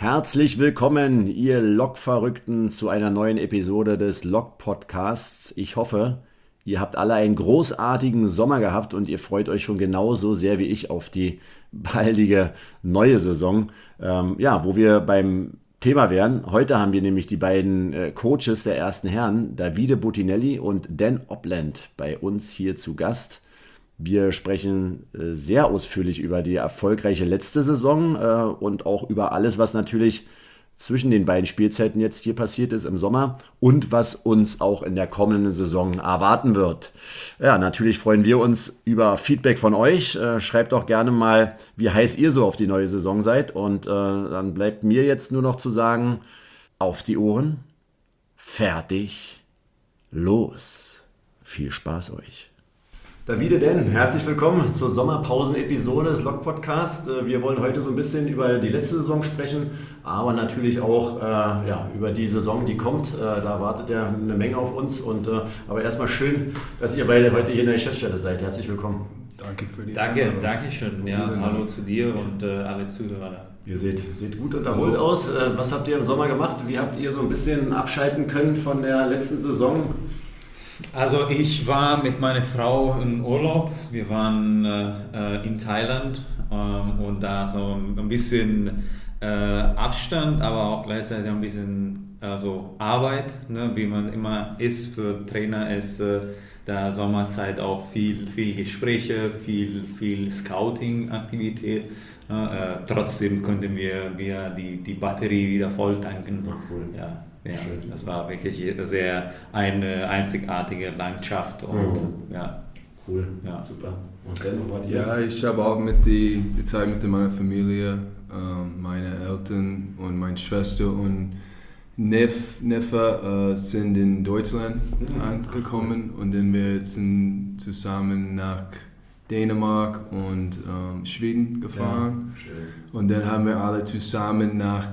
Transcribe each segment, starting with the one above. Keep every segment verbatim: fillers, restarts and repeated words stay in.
Herzlich willkommen, ihr Lok-Verrückten, zu einer neuen Episode des Lok-Podcasts. Ich hoffe, ihr habt alle einen großartigen Sommer gehabt und ihr freut euch schon genauso sehr wie ich auf die baldige neue Saison, ähm, ja, wo wir beim Thema wären. Heute haben wir nämlich die beiden äh, Coaches der ersten Herren, Davide Buttinelli und Dan Opland, bei uns hier zu Gast. Wir sprechen äh, sehr ausführlich über die erfolgreiche letzte Saison äh, und auch über alles, was natürlich zwischen den beiden Spielzeiten jetzt hier passiert ist im Sommer und was uns auch in der kommenden Saison erwarten wird. Ja, natürlich freuen wir uns über Feedback von euch. Äh, schreibt doch gerne mal, wie heiß ihr so auf die neue Saison seid. Und äh, dann bleibt mir jetzt nur noch zu sagen, auf die Ohren, fertig, los. Viel Spaß euch. Davide, denn herzlich willkommen zur Sommerpausen-Episode des Lok-Podcasts. Wir wollen heute so ein bisschen über die letzte Saison sprechen, aber natürlich auch äh, ja, über die Saison, die kommt. Äh, da wartet ja eine Menge auf uns. Und, äh, aber erstmal schön, dass ihr beide heute hier in der Geschäftsstelle seid. Herzlich willkommen. Danke für die Danke, Einladung. danke schön. Ja, hallo zu dir und äh, alle Zuhörer. Ihr seht, seht gut und erholt aus. Äh, was habt ihr im Sommer gemacht? Wie habt ihr so ein bisschen abschalten können von der letzten Saison? Also ich war mit meiner Frau im Urlaub. Wir waren äh, in Thailand ähm, und da so ein bisschen äh, Abstand, aber auch gleichzeitig ein bisschen also Arbeit, ne, wie man immer ist. Für Trainer ist äh, der Sommerzeit auch viel, viel Gespräche, viel, viel Scouting-Aktivität. Äh, trotzdem konnten wir, wir die, die Batterie wieder voll tanken. Ja, cool. Ja. Ja, das war wirklich sehr eine einzigartige Landschaft und mhm. ja. Cool, ja. Super. Und dann war die Ja, ich habe auch mit die, die Zeit mit meiner Familie, ähm, meine Eltern und meine Schwester und Neff, Neffe äh, sind in Deutschland mhm. angekommen und dann wir sind zusammen nach Dänemark und ähm, Schweden gefahren. Ja, schön. Und dann haben wir alle zusammen nach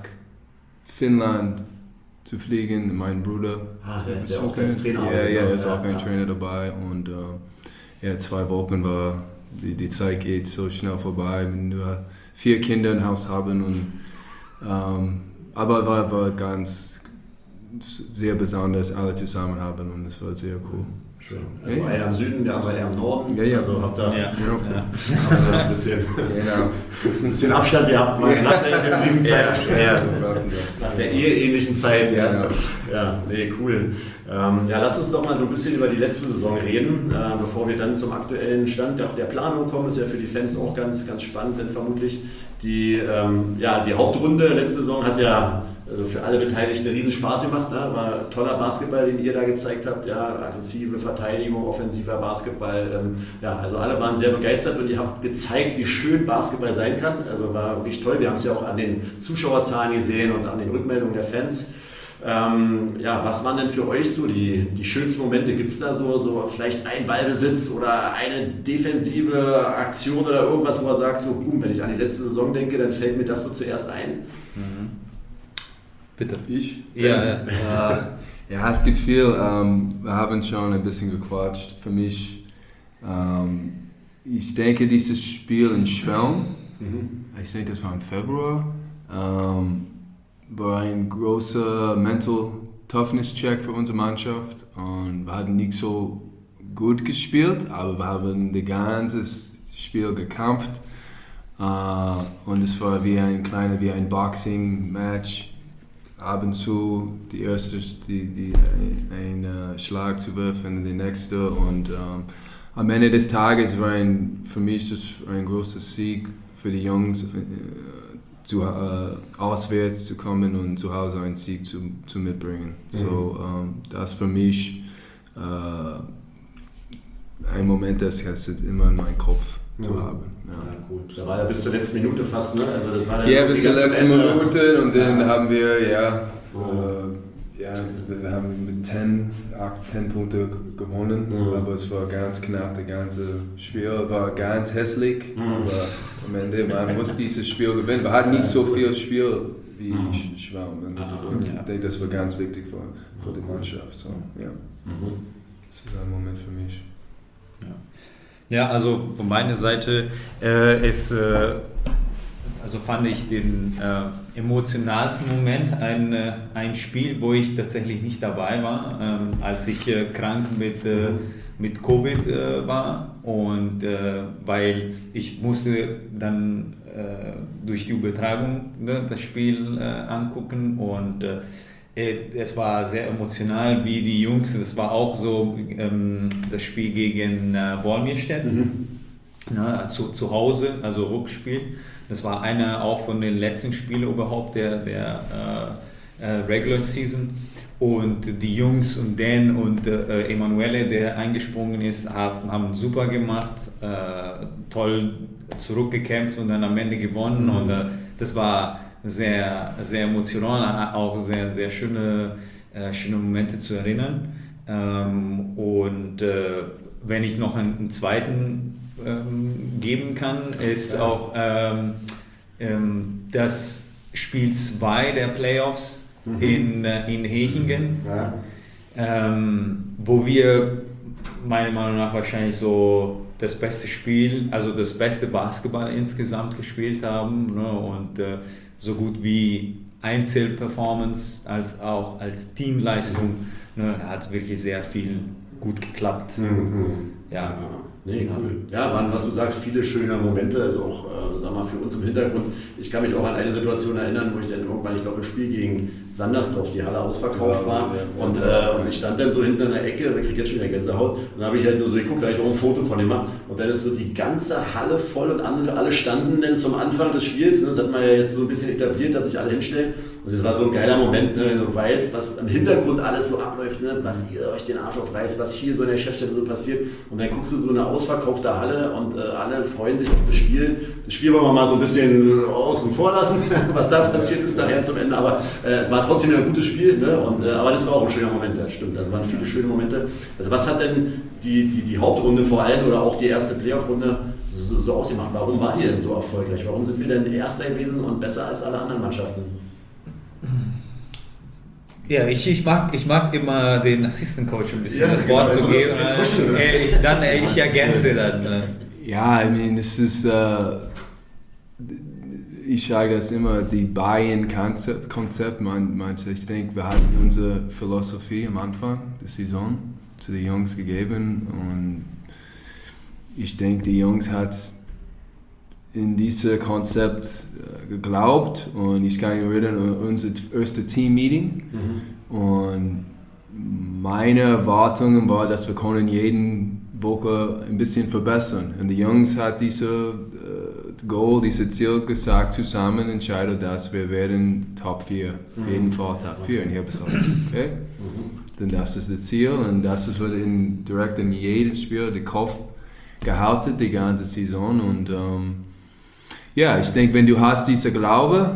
Finnland zu fliegen, mein Bruder ah, zu der, der besuchen. auch als Trainer ja, arbeitet, ja, er ne? ist Ja, auch ein ja. Trainer dabei und äh, ja, zwei Wochen war, die, die Zeit geht so schnell vorbei, wenn wir vier Kinder im Haus haben und ähm, aber war, war ganz sehr besonders, alle zusammen haben und es war sehr cool. Schön. Also ja, einer im Süden, der andere eher im Norden. Ja, ja. Also habt ihr Ja. Ja. habt ihr ein bisschen, Genau. ein bisschen Abstand gehabt nach der intensiven Zeit. Ja, ja. Nach der eheähnlichen Zeit. Ja, Ja. ja, nee, cool. Ähm, ja, lass uns doch mal so ein bisschen über die letzte Saison reden, äh, bevor wir dann zum aktuellen Stand der, der Planung kommen. Ist ja für die Fans auch ganz, ganz spannend, denn vermutlich die, ähm, ja, die Hauptrunde letzte Saison hat ja also für alle Beteiligten einen riesen Spaß gemacht. Ne? War toller Basketball, den ihr da gezeigt habt. Ja, aggressive Verteidigung, offensiver Basketball. Ähm, ja, also alle waren sehr begeistert und ihr habt gezeigt, wie schön Basketball sein kann. Also war wirklich toll. Wir haben es ja auch an den Zuschauerzahlen gesehen und an den Rückmeldungen der Fans. Ähm, ja, was waren denn für euch so die, die schönsten Momente? Gibt es da so, so vielleicht einen Ballbesitz oder eine defensive Aktion oder irgendwas, wo man sagt, so boom, wenn ich an die letzte Saison denke, dann fällt mir das so zuerst ein? Mhm. Bitte. Ich? Ja, ja. Äh, ja, es gibt viel. Ähm, wir haben schon ein bisschen gequatscht. Für mich, ähm, ich denke, dieses Spiel in Schwelm, mhm. ich denke, das war im Februar, ähm, war ein großer Mental Toughness Check für unsere Mannschaft. Und wir hatten nicht so gut gespielt, aber wir haben das ganze Spiel gekämpft. Äh, und es war wie ein kleiner, wie ein Boxing-Match. Ab und zu die erste, die, die, ein, ein Schlag zu werfen und die nächste. Und ähm, am Ende des Tages war ein, für mich das ein großer Sieg für die Jungs, äh, zu, äh, auswärts zu kommen und zu Hause einen Sieg zu, zu mitbringen. Mhm. So, ähm, das für mich äh, ein Moment, das ist immer in meinem Kopf mhm. zu haben. Ja. Ja, gut. Da war ja bis zur letzten Minute fast, ne? Also das war ja, bis zur letzten Ende. Minute und dann ja. haben wir, ja, oh. äh, ja, wir haben mit zehn, acht, zehn Punkte gewonnen, mhm. aber es war ganz knapp, das ganze Spiel war ganz hässlich, mhm. aber am Ende, man muss dieses Spiel gewinnen. Wir hatten nicht so viel Spiel wie mhm. Schwelm und ich denke, das war ganz wichtig für, für die Mannschaft. So, ja. Mhm. Das ist ein Moment für mich. Ja. Ja, also von meiner Seite äh, ist äh, also fand ich den äh, emotionalsten Moment ein, äh, ein Spiel, wo ich tatsächlich nicht dabei war, ähm, als ich äh, krank mit, äh, mit Covid äh, war und äh, weil ich musste dann äh, durch die Übertragung ne, das Spiel äh, angucken und äh, es war sehr emotional, wie die Jungs, das war auch so ähm, das Spiel gegen äh, Wolmirstedt, mhm. ne, zu, zu Hause, also Rückspiel. Das war einer auch von den letzten Spielen überhaupt der, der äh, äh, Regular Season. Und die Jungs und Dan und äh, Emanuele, der eingesprungen ist, haben, haben super gemacht, äh, toll zurückgekämpft und dann am Ende gewonnen. Und äh, das war sehr, sehr emotional, auch sehr, sehr schöne, äh, schöne Momente zu erinnern. Ähm, und äh, wenn ich noch einen, einen zweiten ähm, geben kann, ist auch ähm, ähm, das Spiel zwei der Playoffs mhm. in, äh, in Hechingen, ja. ähm, wo wir meiner Meinung nach wahrscheinlich so das beste Spiel, also das beste Basketball insgesamt gespielt haben, ne, und äh, so gut wie Einzelperformance als auch als Teamleistung, ne, hat wirklich sehr viel gut geklappt. Mhm. Ja. Ja. Nee, cool. Ja, waren, was du sagst, viele schöne Momente, also auch, äh, sag mal, für uns im Hintergrund. Ich kann mich auch an eine Situation erinnern, wo ich dann irgendwann, ich glaube, ein Spiel gegen Sandersdorf, die Halle ausverkauft war, ja, und, äh, und ich stand dann so hinten an der Ecke, ich kriege jetzt schon wieder Gänsehaut, und dann habe ich halt nur so geguckt, da habe ich auch ein Foto von dem gemacht, und dann ist so die ganze Halle voll und andere, alle standen dann zum Anfang des Spiels, ne? Das hat man ja jetzt so ein bisschen etabliert, dass sich alle hinstellen, und das war so ein geiler Moment, ne? Wenn du weißt, was im Hintergrund alles so abläuft, ne? Was ihr euch den Arsch aufreißt, was hier so in der Chefstelle so passiert, und dann guckst du so eine ausverkaufte Halle und äh, alle freuen sich auf das Spiel. Das Spiel wollen wir mal so ein bisschen außen vor lassen, was da passiert ist nachher zum Ende, aber äh, es war trotzdem wieder ein gutes Spiel, ne? Und, äh, aber das war auch ein schöner Moment, das stimmt, also waren viele schöne Momente. Also was hat denn die, die, die Hauptrunde vor allem oder auch die erste Playoff-Runde so, so ausgemacht? Warum war die denn so erfolgreich? Warum sind wir denn Erster gewesen und besser als alle anderen Mannschaften? Ja, ich, ich, mag, ich mag immer den Assistant Coach ein bisschen ja, das Wort genau, zu geben. So äh, ich, dann, äh, ich ergänze dann. Äh. Ja, I mean, das ist, uh, ich sage das immer, die Buy-in-Konzept, Konzept, man, man, ich denke, wir hatten unsere Philosophie am Anfang der Saison zu den Jungs gegeben und ich denke, die Jungs hat in dieses Konzept äh, geglaubt und ich kann mich erinnern an unser erstes Team-Meeting mhm. und meine Erwartungen war, dass wir können jeden Woche ein bisschen verbessern und die Jungs hat diese äh, Goal, dieses Ziel gesagt, zusammen entscheidet, dass wir werden Top vier, mhm. auf jeden Fall Top vier und ich habe gesagt, okay, mhm. denn das ist das Ziel und das ist wird in direkt in jedes Spiel den Kopf gehalten die ganze Saison und ähm, ja, ich denke, wenn du hast diese Glaube,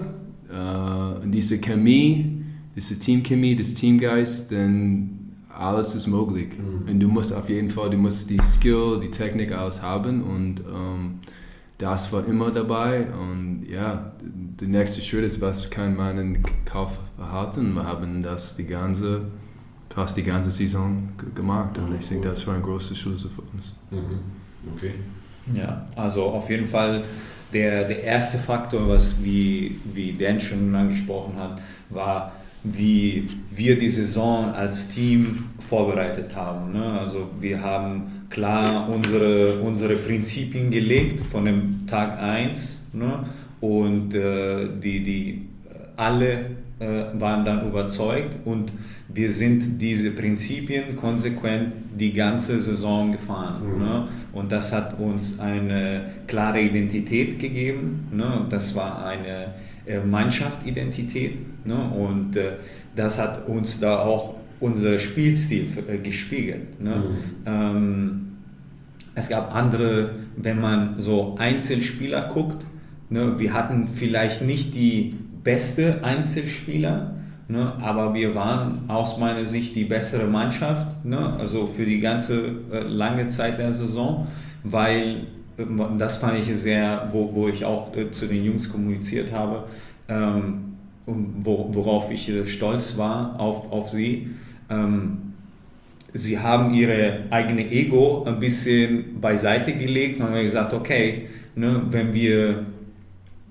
äh, diese Chemie, diese Teamchemie, das Teamgeist, dann alles ist möglich. Mhm. Und du musst auf jeden Fall, du musst die Skill, die Technik, alles haben und ähm, das war immer dabei. Und ja, der nächste Schritt ist, was kann man in Kauf erhalten? Wir haben das die ganze, fast die ganze Saison g- gemacht und ich denke, das war ein großer Schlüssel für uns. Mhm. Okay. Ja, also auf jeden Fall. Der, der erste Faktor, was wie, wie Dan schon angesprochen hat, war, wie wir die Saison als Team vorbereitet haben. Ne? Also wir haben klar unsere, unsere Prinzipien gelegt von dem Tag eins, ne? Und äh, die, die alle äh, waren dann überzeugt und wir sind diese Prinzipien konsequent die ganze Saison gefahren. Mhm. Ne? Und das hat uns eine klare Identität gegeben. Ne? Das war eine äh, Mannschaftsidentität. Ne? Und äh, das hat uns da auch unser Spielstil äh, gespiegelt. Ne? Mhm. Ähm, es gab andere, wenn man so Einzelspieler guckt, ne? Wir hatten vielleicht nicht die beste Einzelspieler, ne, aber wir waren aus meiner Sicht die bessere Mannschaft, ne, also für die ganze äh, lange Zeit der Saison, weil äh, das fand ich sehr, wo, wo ich auch äh, zu den Jungs kommuniziert habe ähm, und wo, worauf ich äh, stolz war auf, auf sie. Ähm, sie haben ihre eigene Ego ein bisschen beiseite gelegt und haben gesagt, okay, ne, wenn wir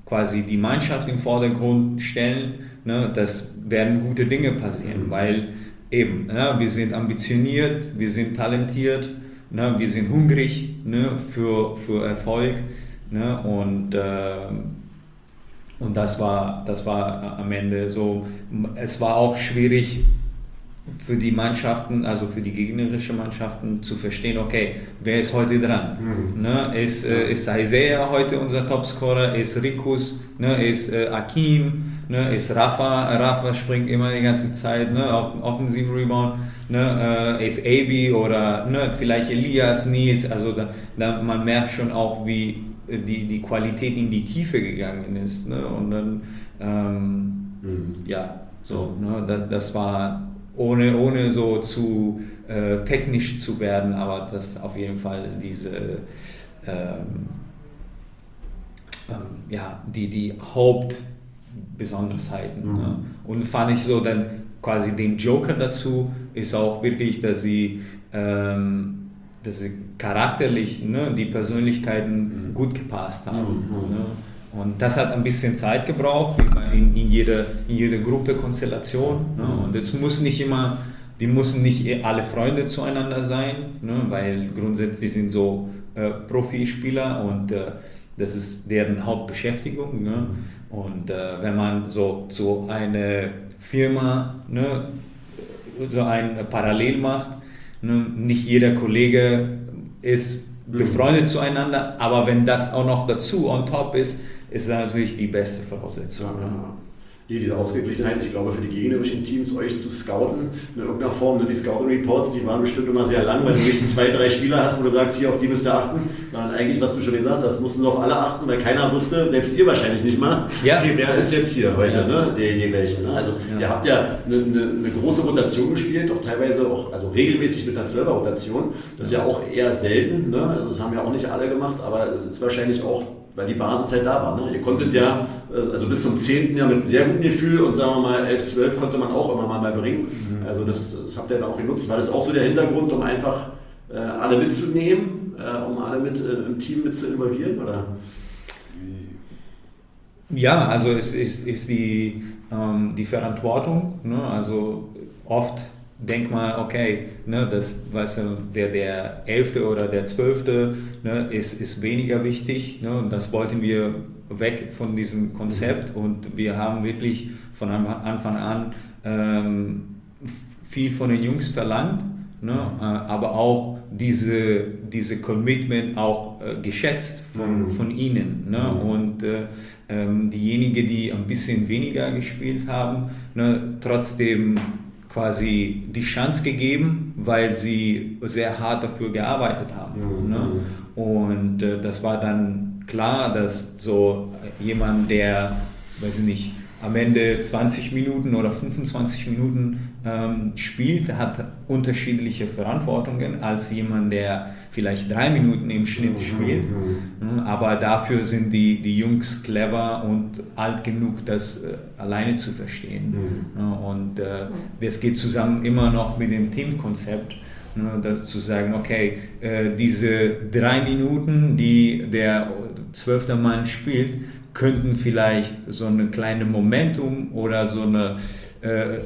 quasi die Mannschaft im Vordergrund stellen, ne, das werden gute Dinge passieren, weil eben, ne, wir sind ambitioniert, wir sind talentiert, ne, wir sind hungrig, ne, für, für Erfolg, ne, und, äh, und das war, das war am Ende so. Es war auch schwierig für die Mannschaften, also für die gegnerischen Mannschaften zu verstehen, okay, wer ist heute dran? Mhm. Ne, ist, äh, ist Isaiah heute unser Topscorer, ist Rikus, ne, ist äh, Akim, ne, ist Rafa, Rafa springt immer die ganze Zeit, ne, auf den offensiven Rebound, ne, äh, ist Abi oder ne, vielleicht Elias, Nils, also da, da, man merkt schon auch, wie die, die Qualität in die Tiefe gegangen ist, ne, und dann, ähm, mhm. ja, so, ne, das, das war Ohne, ohne so zu äh, technisch zu werden, aber das auf jeden Fall diese ähm, ähm, ja, die, die Hauptbesonderheiten. Mhm. Ne? Und fand ich so dann quasi den Joker dazu ist auch wirklich, dass sie, ähm, dass sie charakterlich, ne, die Persönlichkeiten mhm. gut gepasst haben. Mhm. Ne? Und das hat ein bisschen Zeit gebraucht, in, in jeder in jede Gruppe-Konstellation. Ne? Und es muss nicht immer, die müssen nicht alle Freunde zueinander sein, ne? Weil grundsätzlich sind so äh, Profispieler und äh, das ist deren Hauptbeschäftigung. Ne? Und äh, wenn man so zu einer Firma, ne, so ein Parallel macht, ne? Nicht jeder Kollege ist befreundet mhm. zueinander, aber wenn das auch noch dazu on top ist, ist das natürlich die beste Voraussetzung. Ja, ja. Hier diese Ausgeglichenheit, ich glaube, für die gegnerischen Teams euch zu scouten, in irgendeiner Form, ne, die Scouting-Reports, die waren bestimmt immer sehr lang, weil du nicht zwei, drei Spieler hast, wo du sagst, hier auf die müsst ihr achten. Sondern eigentlich, was du schon gesagt hast, mussten sie auf alle achten, weil keiner wusste, selbst ihr wahrscheinlich nicht mal, ja. okay, wer ist jetzt hier heute, ja. ne, derjenige welche. Ne? Also ja. ihr habt ja eine, eine, eine große Rotation gespielt, auch teilweise auch, also regelmäßig mit einer Zwölfer-Rotation. Das ist ja auch eher selten, ne? Also das haben ja auch nicht alle gemacht, aber es ist wahrscheinlich auch, weil die Basis halt da war. Ne? Ihr konntet ja, also bis zum zehnten Jahr mit sehr gutem Gefühl und sagen wir mal elf, zwölf konnte man auch immer mal bringen. Mhm. Also das, das habt ihr dann auch genutzt. War das auch so der Hintergrund, um einfach äh, alle mitzunehmen, äh, um alle mit äh, im Team mit zu involvieren? Oder? Ja, also es ist, ist die, ähm, die Verantwortung. Ne? Also oft denk mal, okay, ne, das, weißt du, der, der elfte oder der zwölfte ne, ist, ist weniger wichtig. Ne, und das wollten wir weg von diesem Konzept. Und wir haben wirklich von Anfang an ähm, viel von den Jungs verlangt, ne, äh, aber auch diese, diese Commitment auch äh, geschätzt von, von ihnen. Ne, und äh, ähm, diejenigen, die ein bisschen weniger gespielt haben, ne, trotzdem quasi die Chance gegeben, weil sie sehr hart dafür gearbeitet haben. Mhm. Ne? Und äh, das war dann klar, dass so jemand, der, weiß ich nicht, am Ende zwanzig Minuten oder fünfundzwanzig Minuten ähm, spielt, hat unterschiedliche Verantwortungen als jemand, der vielleicht drei Minuten im Schnitt spielt. Mhm. Aber dafür sind die, die Jungs clever und alt genug, das äh, alleine zu verstehen. Mhm. Und äh, das geht zusammen immer noch mit dem Teamkonzept. Ne, zu sagen, okay, äh, diese drei Minuten, die der zwölfte Mann spielt, könnten vielleicht so eine kleine Momentum oder so eine äh,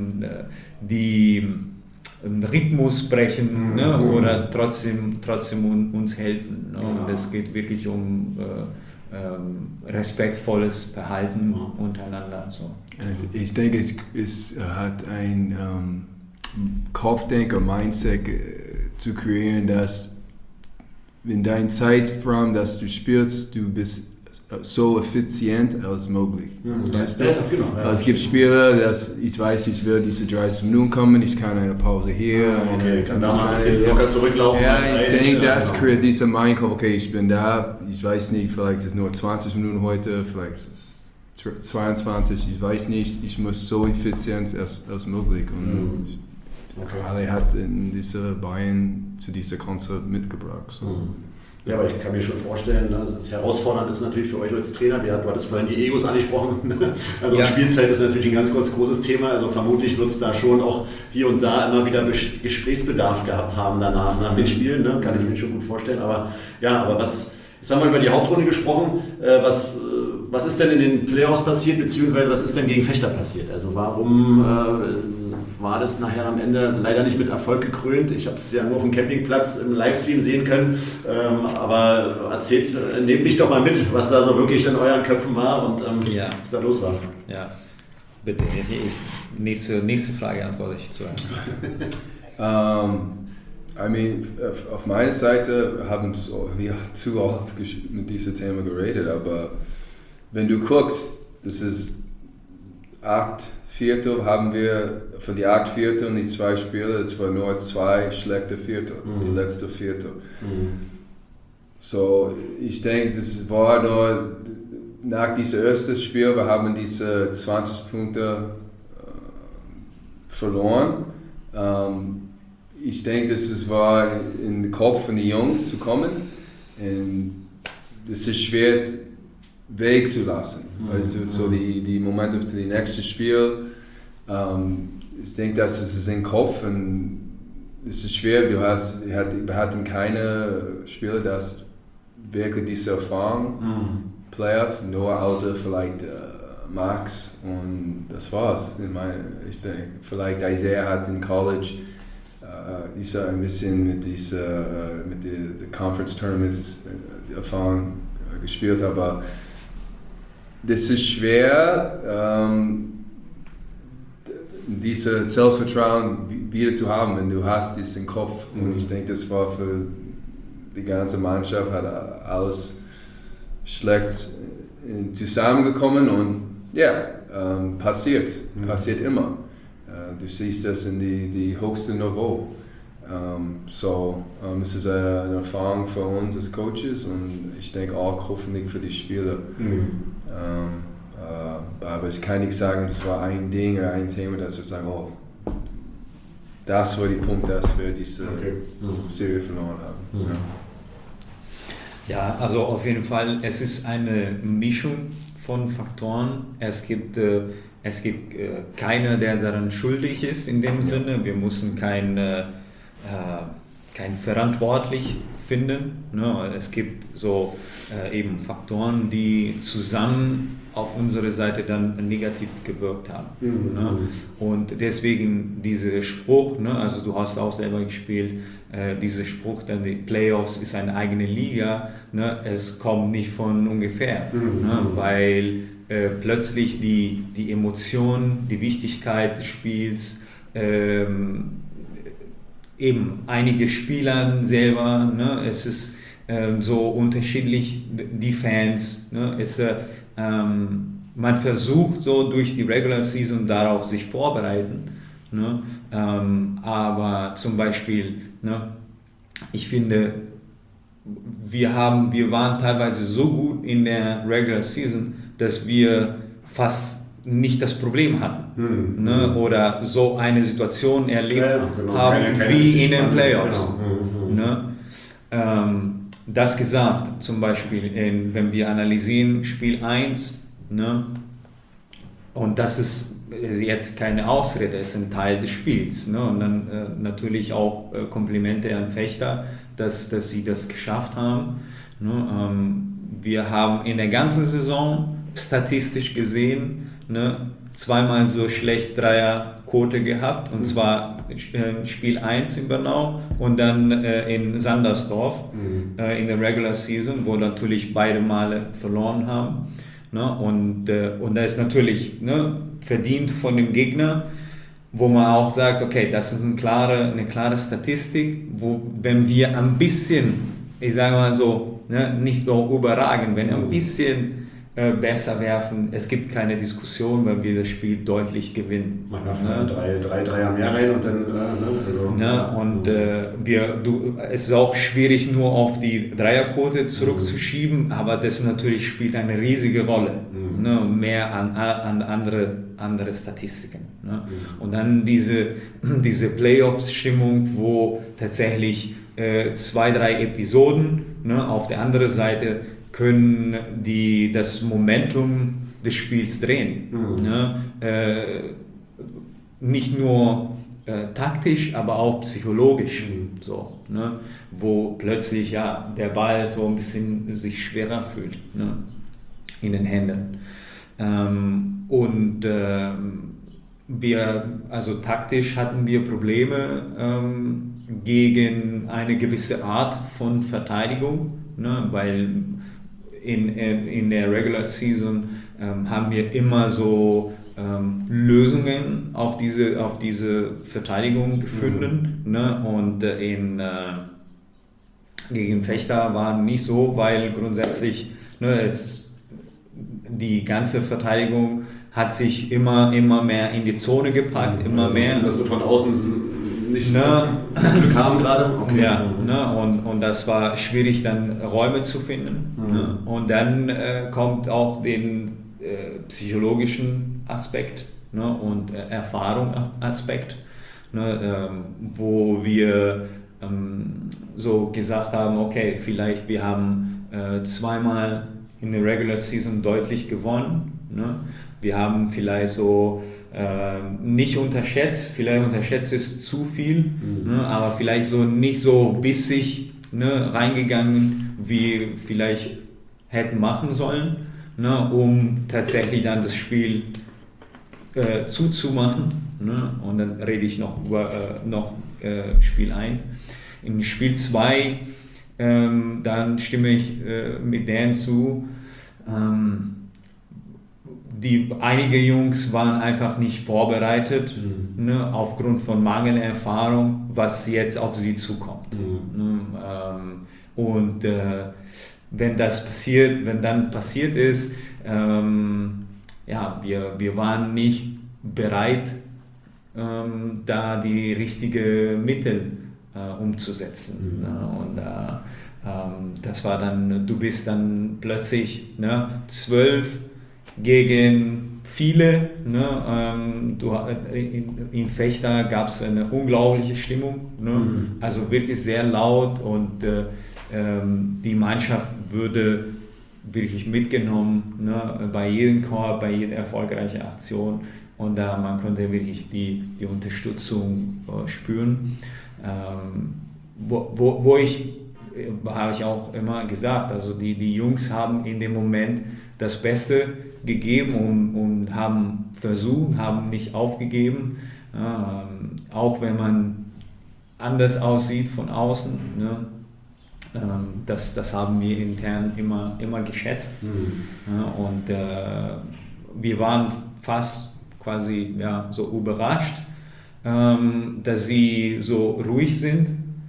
die einen Rhythmus brechen, mhm. ne, oder trotzdem, trotzdem uns helfen. Ne? Ja. Und es geht wirklich um äh, ähm, respektvolles Verhalten ja. untereinander. So. Ich denke, es, es hat ein um Kopfdenker, Mindset äh, zu kreieren, dass in deiner Zeitraum, dass du spielst, du bist so effizient als möglich. Mhm. Weißt du? Ja, genau, ja. Also es gibt Spieler, dass ich weiß, ich will diese dreißig Minuten kommen, ich kann eine Pause hier. Ah, okay, kann da mal ein bisschen locker zurücklaufen. Ja, ich denke, das kreiert dieser Mindset, okay, ich bin da, ich weiß nicht, vielleicht ist es nur zwanzig Minuten heute, vielleicht ist es zweiundzwanzig, ich weiß nicht, ich muss so effizient als, als möglich. Und mhm. Okay. alle hat in diese Beine zu dieser Konzert mitgebracht. So. Ja, aber ich kann mir schon vorstellen, also das herausfordernd ist natürlich für euch als Trainer, du hattest vorhin die Egos angesprochen, also ja. Spielzeit ist natürlich ein ganz, ganz großes Thema, also vermutlich wird es da schon auch hier und da immer wieder Gesprächsbedarf gehabt haben danach, nach den Spielen, ne? Kann ich mir schon gut vorstellen, aber ja, aber was, jetzt haben wir über die Hauptrunde gesprochen, was was ist denn in den Playoffs passiert, beziehungsweise was ist denn gegen Vechta passiert? Also warum äh, war das nachher am Ende leider nicht mit Erfolg gekrönt? Ich habe es ja nur auf dem Campingplatz im Livestream sehen können, ähm, aber erzählt, äh, nehmt mich doch mal mit, was da so wirklich in euren Köpfen war und ähm, ja. was da los war. Ja, bitte. Nächste, nächste Frage antworte ich zuerst. um, I mean, auf meiner Seite haben wir zu oft mit diesem Thema geredet, aber wenn du guckst, das ist acht Viertel, haben wir von den acht Vierteln die zwei Spiele, es waren nur zwei schlechte Viertel, mhm. die letzte Viertel. Mhm. So, ich denke, das war nur nach diesem ersten Spiel, wir haben diese zwanzig Punkte äh, verloren. Um, Ich denke, dass es war in den Kopf von den Jungs zu kommen und es ist schwer wegzulassen. Mhm. Weißt du, so die, die Momente für das nächste Spiel. Ähm, ich denke, dass es ist im Kopf und es ist schwer. Du hast, wir hatten keine Spieler, das wirklich diese Erfahrung, mhm. Playoff, nur außer vielleicht äh, Max und das war's. Ich meine, ich denke, vielleicht Isaiah hat in College Uh, dieser ein bisschen mit dieser uh, mit den Conference Tournaments uh, Erfahrung uh, gespielt, aber das ist schwer, um, dieses Selbstvertrauen wieder zu haben, wenn du hast das im Kopf. Mhm. Und ich denke, das war für die ganze Mannschaft, hat alles schlecht zusammengekommen und ja, yeah, um, passiert, mhm. passiert immer. Du siehst das in die, die höchste Niveau. Um, so, um, es ist eine, eine Erfahrung für uns als Coaches und ich denke auch hoffentlich für die Spieler. Mhm. Um, uh, aber ich kann nicht sagen, das war ein Ding oder ein Thema, dass wir sagen, oh, das war der Punkt, dass wir diese okay. mhm. Serie verloren haben. Mhm. Ja. ja, also auf jeden Fall, es ist eine Mischung von Faktoren. Es gibt äh, Es gibt äh, keiner, der daran schuldig ist in dem ja. Sinne. Wir müssen keinen äh, kein verantwortlich finden. Ne? Es gibt so äh, eben Faktoren, die zusammen auf unsere Seite dann negativ gewirkt haben. Mhm. Ne? Und deswegen dieser Spruch, ne? Also du hast auch selber gespielt, äh, dieser Spruch, dann die Playoffs ist eine eigene Liga, ne? Es kommt nicht von ungefähr, mhm. ne? Weil Äh, plötzlich die, die Emotion, die Wichtigkeit des Spiels, ähm, eben einige Spieler selber, ne, es ist ähm, so unterschiedlich, die Fans, ne, es, äh, ähm, man versucht so durch die Regular Season darauf sich vorbereiten, ne, ähm, aber zum Beispiel, ne, ich finde, wir, haben, wir waren teilweise so gut in der Regular Season, dass wir fast nicht das Problem hatten, hm. ne? Oder so eine Situation erlebt ja, genau. haben keine, keine wie in den Playoffs. Genau. Hm, hm. Ne? Ähm, das gesagt, zum Beispiel, in, wenn wir analysieren Spiel eins, ne? Und das ist jetzt keine Ausrede, es ist ein Teil des Spiels. Ne? Und dann äh, natürlich auch äh, Komplimente an Vechta, dass, dass sie das geschafft haben. Ne? Ähm, wir haben in der ganzen Saison statistisch gesehen, ne, zweimal so schlecht Dreierquote gehabt, und mhm. zwar äh, Spiel eins in Bernau und dann äh, in Sandersdorf mhm. äh, in der Regular Season, wo natürlich beide Male verloren haben. Ne, und, äh, und da ist natürlich, ne, verdient von dem Gegner, wo man auch sagt, okay, das ist eine klare, eine klare Statistik, wo, wenn wir ein bisschen, ich sage mal so, ne, nicht so überragen, wenn ein bisschen äh, besser werfen, es gibt keine Diskussion, weil wir das Spiel deutlich gewinnen. Man darf ne? drei, drei Dreier mehr rein und dann... Äh, ne, also, ne? Und äh, wir, du, es ist auch schwierig, nur auf die Dreierquote zurückzuschieben, mhm. aber das natürlich spielt eine riesige Rolle, mhm. ne? Mehr an, an andere, andere Statistiken. Ne? Mhm. Und dann diese, diese Playoffs-Stimmung, wo tatsächlich äh, zwei, drei Episoden, ne, auf der anderen Seite können die das Momentum des Spiels drehen. Mhm. Ne? Äh, nicht nur äh, taktisch, aber auch psychologisch. Mhm. So, ne? Wo plötzlich ja, der Ball so ein bisschen sich schwerer fühlt. Ne? in den Händen. Ähm, und ähm, wir, also taktisch hatten wir Probleme ähm, gegen eine gewisse Art von Verteidigung, ne, weil in, in der Regular Season ähm, haben wir immer so ähm, Lösungen auf diese, auf diese Verteidigung gefunden, mhm. ne, und äh, in, äh, gegen Fechter war nicht so, weil grundsätzlich ne, es, die ganze Verteidigung hat sich immer, immer mehr in die Zone gepackt, immer ja, mehr. Dass du von außen nicht ne, kam gerade. Okay. Ja, ne, und, und das war schwierig, dann Räume zu finden. Mhm. Ne? Und dann äh, kommt auch den äh, psychologischen Aspekt, ne, und äh, Erfahrung-Aspekt, ne, ähm, wo wir ähm, so gesagt haben, okay, vielleicht wir haben äh, zweimal in der Regular Season deutlich gewonnen. Ne? Wir haben vielleicht so äh, nicht unterschätzt, vielleicht unterschätzt ist zu viel, mhm. ne? Aber vielleicht so nicht so bissig, ne, reingegangen, wie vielleicht hätten machen sollen, ne, um tatsächlich dann das Spiel äh, zuzumachen. Ne? Und dann rede ich noch über äh, noch, äh, Spiel eins. In Spiel zwei ähm, dann stimme ich äh, mit Dan zu. Ähm, Die, einige Jungs waren einfach nicht vorbereitet, mhm. ne, aufgrund von mangelnder Erfahrung, was jetzt auf sie zukommt. Mhm. Ne, ähm, und äh, wenn das passiert, wenn dann passiert ist, ähm, ja, wir, wir waren nicht bereit, ähm, da die richtigen Mittel äh, umzusetzen. Mhm. Ne, und äh, ähm, das war dann, du bist dann plötzlich ne, zwölf gegen viele, ne, ähm, du, in, in Fechter gab es eine unglaubliche Stimmung, ne, mhm. also wirklich sehr laut und äh, ähm, die Mannschaft würde wirklich mitgenommen, ne, bei jedem Korb, bei jeder erfolgreichen Aktion und da äh, man konnte wirklich die, die Unterstützung äh, spüren, ähm, wo, wo, wo ich, habe ich auch immer gesagt, also die, die Jungs haben in dem Moment das Beste gegeben und, und haben versucht, haben nicht aufgegeben, ähm, auch wenn man anders aussieht von außen. Ne? Ähm, das, das haben wir intern immer, immer geschätzt. Mhm. Ja, und äh, wir waren fast quasi ja, so überrascht, ähm, dass sie so ruhig sind.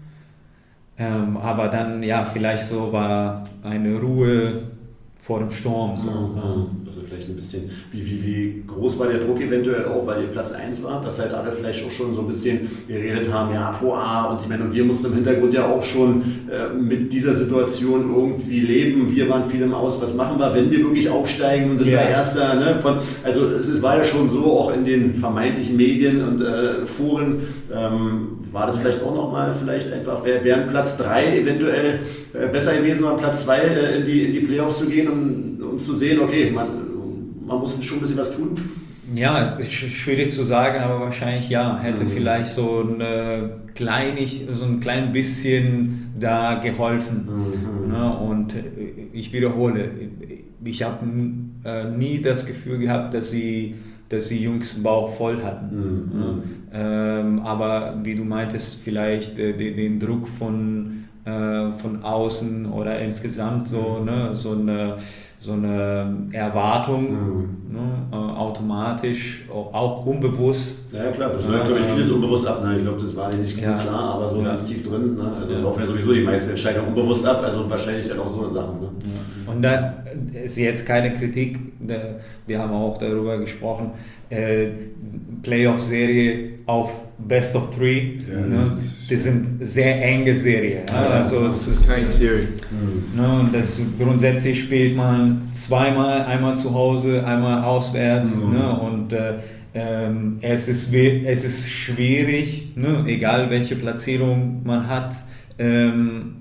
Ähm, aber dann, ja, vielleicht so war eine Ruhe vor dem Sturm. So. Mhm. Also vielleicht ein bisschen, wie, wie, wie groß war der Druck eventuell auch, weil ihr Platz eins war, dass halt alle vielleicht auch schon so ein bisschen geredet haben, ja, Poa, und ich meine, und wir mussten im Hintergrund ja auch schon äh, mit dieser Situation irgendwie leben. Wir waren viel im Aus, was machen wir, wenn wir wirklich aufsteigen und sind ja. wir Erster. Ne? Von, also es, es war ja schon so, auch in den vermeintlichen Medien und äh, Foren, ähm, war das vielleicht auch nochmal, vielleicht einfach, wäre wär Platz drei eventuell äh, besser gewesen, oder Platz zwei äh, in, die, in die Playoffs zu gehen, um, um zu sehen, okay, man, man muss schon ein bisschen was tun? Ja, es ist schwierig zu sagen, aber wahrscheinlich ja, hätte mhm. vielleicht so, eine kleinig, so ein klein bisschen da geholfen. Mhm. Ne? Und ich wiederhole, ich habe äh, nie das Gefühl gehabt, dass sie dass die Jungs einen Bauch voll hatten. Mhm. Ne? Ähm, aber wie du meintest, vielleicht äh, den, den Druck von, äh, von außen oder insgesamt so, ne? so, eine, so eine Erwartung, mhm. ne? äh, automatisch, auch unbewusst. Ja klar, das läuft, glaube ich, vieles unbewusst ab. Ne? Ich glaube, das war dir nicht ja. so klar, aber so ja. ganz tief drin. Ne? Also ja. laufen ja sowieso die meisten Entscheidungen unbewusst ab, also wahrscheinlich dann auch so eine Sache. Ne? Ja. Und da ist jetzt keine Kritik, wir haben auch darüber gesprochen, äh, Playoff-Serie auf Best of Three, yes. ne? Das sind sehr enge Serien. Ja? Also es ist keine Serie. Ne? Und das, grundsätzlich spielt man zweimal, einmal zu Hause, einmal auswärts, mhm. ne? Und äh, ähm, es, ist, es ist schwierig, ne? Egal welche Platzierung man hat, ähm,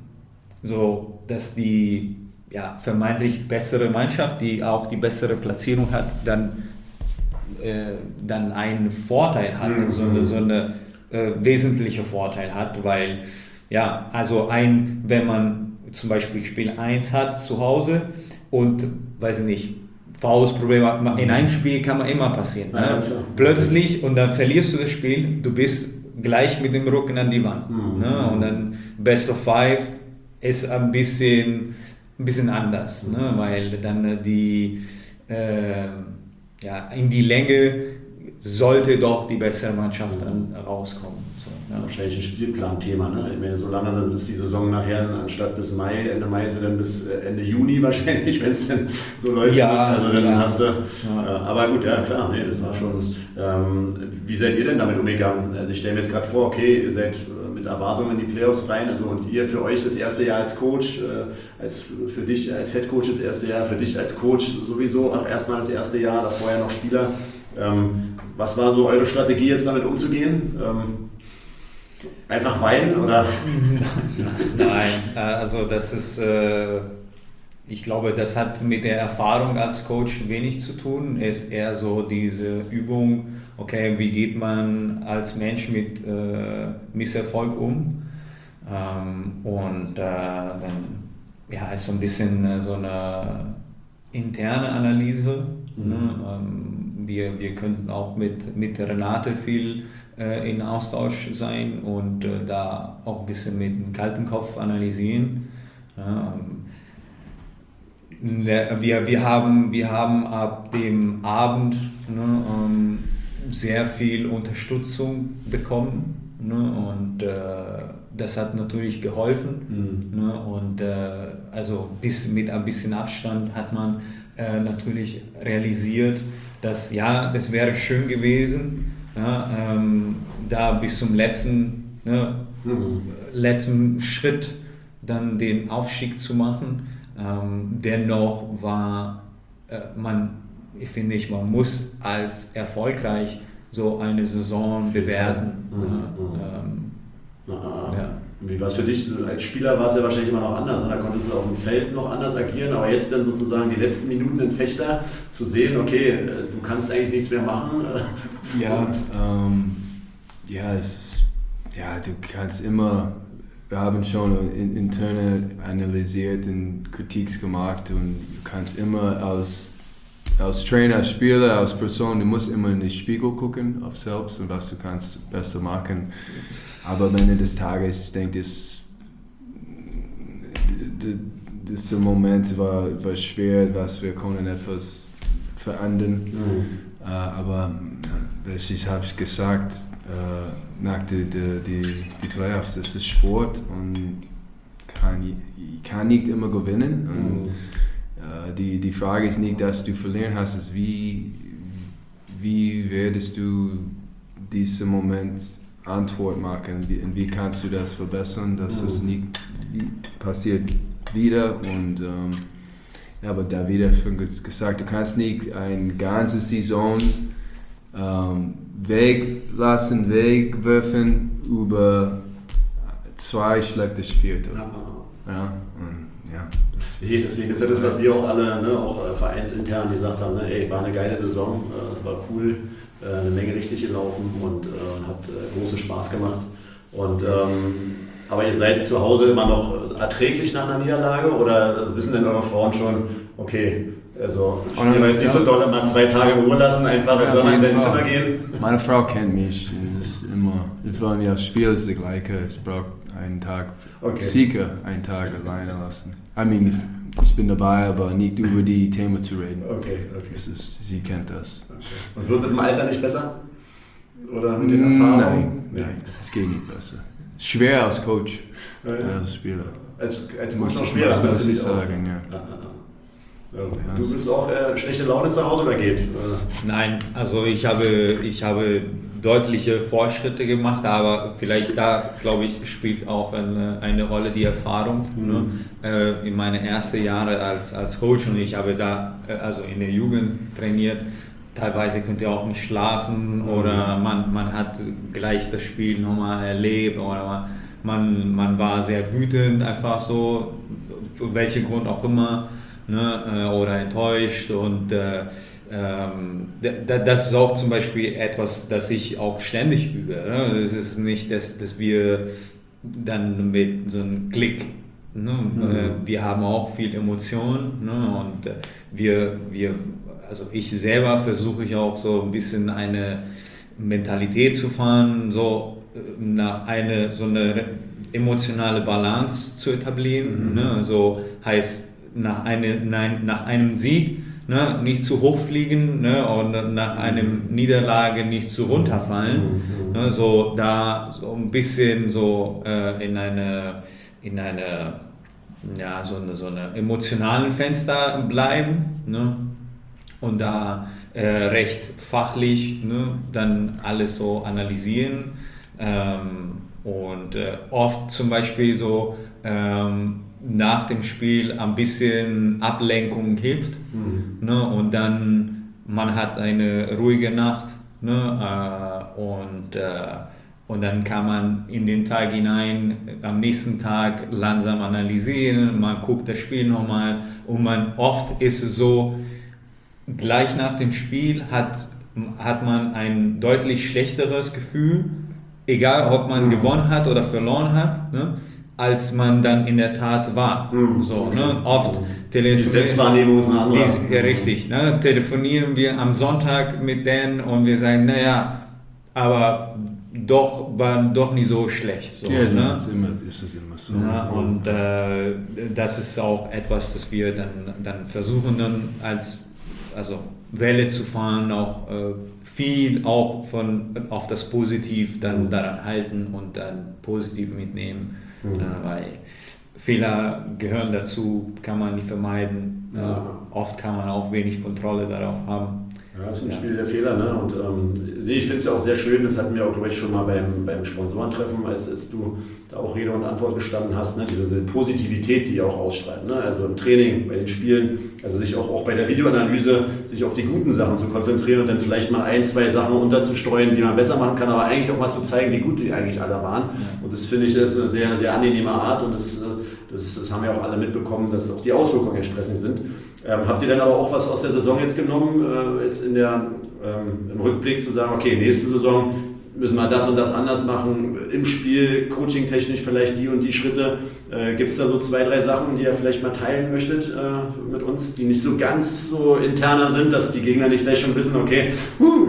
so dass die ja, vermeintlich bessere Mannschaft, die auch die bessere Platzierung hat, dann, äh, dann einen Vorteil hat, mhm. so eine, so eine äh, wesentliche Vorteil hat, weil ja, also ein, wenn man zum Beispiel Spiel eins hat zu Hause, und, weiß ich nicht, Fouls-Probleme in einem Spiel kann man immer passieren. Ja, ne? klar. Plötzlich und dann verlierst du das Spiel, du bist gleich mit dem Rücken an die Wand. Mhm. Ne? Und dann Best of Five ist ein bisschen, ein bisschen anders, mhm. ne? Weil dann die äh, ja, in die Länge sollte doch die bessere Mannschaft dann rauskommen. So, ja. Wahrscheinlich ein Spielplan-Thema. Ne? Ich meine, so lange ist die Saison nachher, anstatt bis Mai, Ende Mai ist sie dann bis Ende Juni wahrscheinlich, wenn es dann so läuft. Ja, also dann ja. hast du. Ja. Ja, aber gut, ja klar, nee, das war schon. Ähm, wie seid ihr denn damit umgegangen? Also ich stelle mir jetzt gerade vor, okay, ihr seid mit Erwartungen in die Playoffs rein, also und ihr für euch das erste Jahr als Coach, äh, als für dich als Head Coach das erste Jahr, für dich als Coach sowieso auch erstmal das erste Jahr, davor ja noch Spieler. Ähm, was war so eure Strategie jetzt damit umzugehen? Ähm, einfach weinen oder? Nein, also das ist, äh, ich glaube, das hat mit der Erfahrung als Coach wenig zu tun. Es ist eher so diese Übung, okay, wie geht man als Mensch mit äh, Misserfolg um? Ähm, und äh, dann ja, ist so ein bisschen äh, so eine interne Analyse. Mhm. Ne? Ähm, wir, wir könnten auch mit, mit Renate viel äh, in Austausch sein und äh, da auch ein bisschen mit dem kalten Kopf analysieren. Ja, ähm, wir, wir, haben, wir haben ab dem Abend ne, ähm, sehr viel Unterstützung bekommen, ne, und äh, das hat natürlich geholfen. Mhm. Ne, und äh, also bis, mit ein bisschen Abstand hat man äh, natürlich realisiert, dass ja, das wäre schön gewesen, ja, ähm, da bis zum letzten, ne, mhm. letzten Schritt dann den Aufstieg zu machen. Ähm, dennoch war äh, man, ich finde ich, man muss als erfolgreich so eine Saison bewerten. Mhm. Ja, ähm, ah, ja. Wie war es für dich? Als Spieler war es ja wahrscheinlich immer noch anders. Da konntest du auf dem Feld noch anders agieren, aber jetzt dann sozusagen die letzten Minuten in Fechter zu sehen, okay, du kannst eigentlich nichts mehr machen. Ja, ähm, ja, es ist, ja, du kannst immer, wir haben schon interne analysiert und Kritik gemacht und du kannst immer als, als Trainer, als Spieler, als Person, du musst immer in den Spiegel gucken auf selbst und was du kannst besser machen. Aber am Ende des Tages, ich denke, das, dieser Moment war, war schwer, was wir konnten etwas verändern. Mhm. Uh, aber ich habe es gesagt, uh, nach die, die, die, die Playoffs, das ist Sport und kann, ich kann nicht immer gewinnen. Und, uh, die, die Frage ist nicht, dass du verlieren hast, ist wie, wie werdest du diesen Moment Antwort machen, wie, wie kannst du das verbessern, dass es nicht passiert wieder. Und ähm, ja, aber da wieder gesagt, du kannst nicht eine ganze Saison ähm, weglassen, wegwerfen über zwei schlechte Spiele. Ja, und, ja, deswegen ist ja das, was wir auch alle, ne, auch vereinsintern gesagt haben, ne, ey, war eine geile Saison, äh, war cool. Eine Menge richtig gelaufen und äh, hat äh, großen Spaß gemacht. Und, ähm, aber ihr seid zu Hause immer noch erträglich nach einer Niederlage oder wissen denn eure Frauen schon, okay, also spielen wir jetzt nicht so doll, mal zwei Tage in Ruhe lassen, einfach ja, sondern in sein Zimmer gehen? Meine Frau kennt mich. Das ist immer, ich will ja, das Spiel ist das gleiche, ich brauche einen Tag, okay. Sicher einen Tag alleine lassen. I mean, ich, ich bin dabei, aber nicht über die Themen zu reden. Okay, okay. Das ist, sie kennt das. Okay. Und wird mit dem Alter nicht besser? Oder mit den Erfahrungen? Nein, nein, es geht nicht besser. Schwer als Coach, ja, ja. als Spieler. Als, als muss noch ich, schwerer, muss ich sagen, ja. Ja, ja, ja. Du bist auch äh, schlechte Laune zu Hause oder geht? Nein, also ich habe, ich habe deutliche Fortschritte gemacht, aber vielleicht da, glaube ich, spielt auch eine, eine Rolle die Erfahrung. Mhm. Ne? Äh, in meine ersten Jahre als, als Coach und ich habe da, äh, also in der Jugend trainiert, teilweise könnt ihr auch nicht schlafen mhm. oder man, man hat gleich das Spiel nochmal erlebt oder man, man war sehr wütend, einfach so, für welchen Grund auch immer, ne? Oder enttäuscht und äh, ähm, das ist auch zum Beispiel etwas, das ich auch ständig übe. Ne? Es ist nicht, dass, dass wir dann mit so einem Klick Ne? Mhm. Äh, wir haben auch viel Emotion, ne? Und äh, wir, wir, also ich selber versuche ich auch so ein bisschen eine Mentalität zu fahren, so äh, nach eine so eine emotionale Balance zu etablieren. Mhm. Ne? Also heißt nach, eine, nein, nach einem Sieg, ne, nicht zu hoch fliegen, ne, und nach einem Niederlage nicht zu runterfallen. Mhm. Ne, so da so ein bisschen so äh, in eine in eine ja so eine so eine emotionalen Fenster bleiben, ne, und da äh, recht fachlich, ne, dann alles so analysieren, ähm, und äh, oft zum Beispiel so ähm, nach dem Spiel ein bisschen Ablenkung hilft, Mhm. ne, und dann man hat eine ruhige Nacht, ne, äh, und, äh, und dann kann man in den Tag hinein am nächsten Tag langsam analysieren, man guckt das Spiel nochmal und man oft ist es so, gleich nach dem Spiel hat, hat man ein deutlich schlechteres Gefühl, egal ob man gewonnen hat oder verloren hat, ne, als man dann in der Tat war. Mhm. So, ne, oft Die telefonieren, Selbstwahrnehmung ist eine andere. die, ja, richtig, ne, telefonieren wir am Sonntag mit denen und wir sagen, naja, aber doch war doch nicht so schlecht. So, Ja, ne? das ist, immer, ist es immer so. Ja, und äh, das ist auch etwas, das wir dann, dann versuchen dann als also Welle zu fahren, auch äh, viel auch von auf das Positiv dann daran halten und dann positiv mitnehmen, Mhm. äh, weil Fehler gehören dazu, kann man nicht vermeiden. Ja. Äh, oft kann man auch wenig Kontrolle darauf haben. Ja, das ist ein Ja. Spiel der Fehler, ne? Und ähm, nee, ich finde es ja auch sehr schön, das hatten wir auch, glaube ich, schon mal beim, beim Sponsorentreffen, als, als du da auch Rede und Antwort gestanden hast, ne? Diese, diese Positivität, die ihr auch ausstrahlt, ne? Also im Training, bei den Spielen, also sich auch, auch bei der Videoanalyse, sich auf die guten Sachen zu konzentrieren und dann vielleicht mal ein, zwei Sachen unterzustreuen, die man besser machen kann, aber eigentlich auch mal zu zeigen, wie gut die eigentlich alle waren. Ja. Und das finde ich ist eine sehr, sehr angenehme Art und das, das, das haben ja auch alle mitbekommen, dass auch die Auswirkungen entsprechend sind. Ähm, habt ihr dann aber auch was aus der Saison jetzt genommen, äh, jetzt in der, ähm, im Rückblick zu sagen, okay, nächste Saison müssen wir das und das anders machen, im Spiel, coaching-technisch vielleicht die und die Schritte. Äh, Gibt es da so zwei, drei Sachen, die ihr vielleicht mal teilen möchtet äh, mit uns, die nicht so ganz so interner sind, dass die Gegner nicht gleich schon wissen, okay, huh,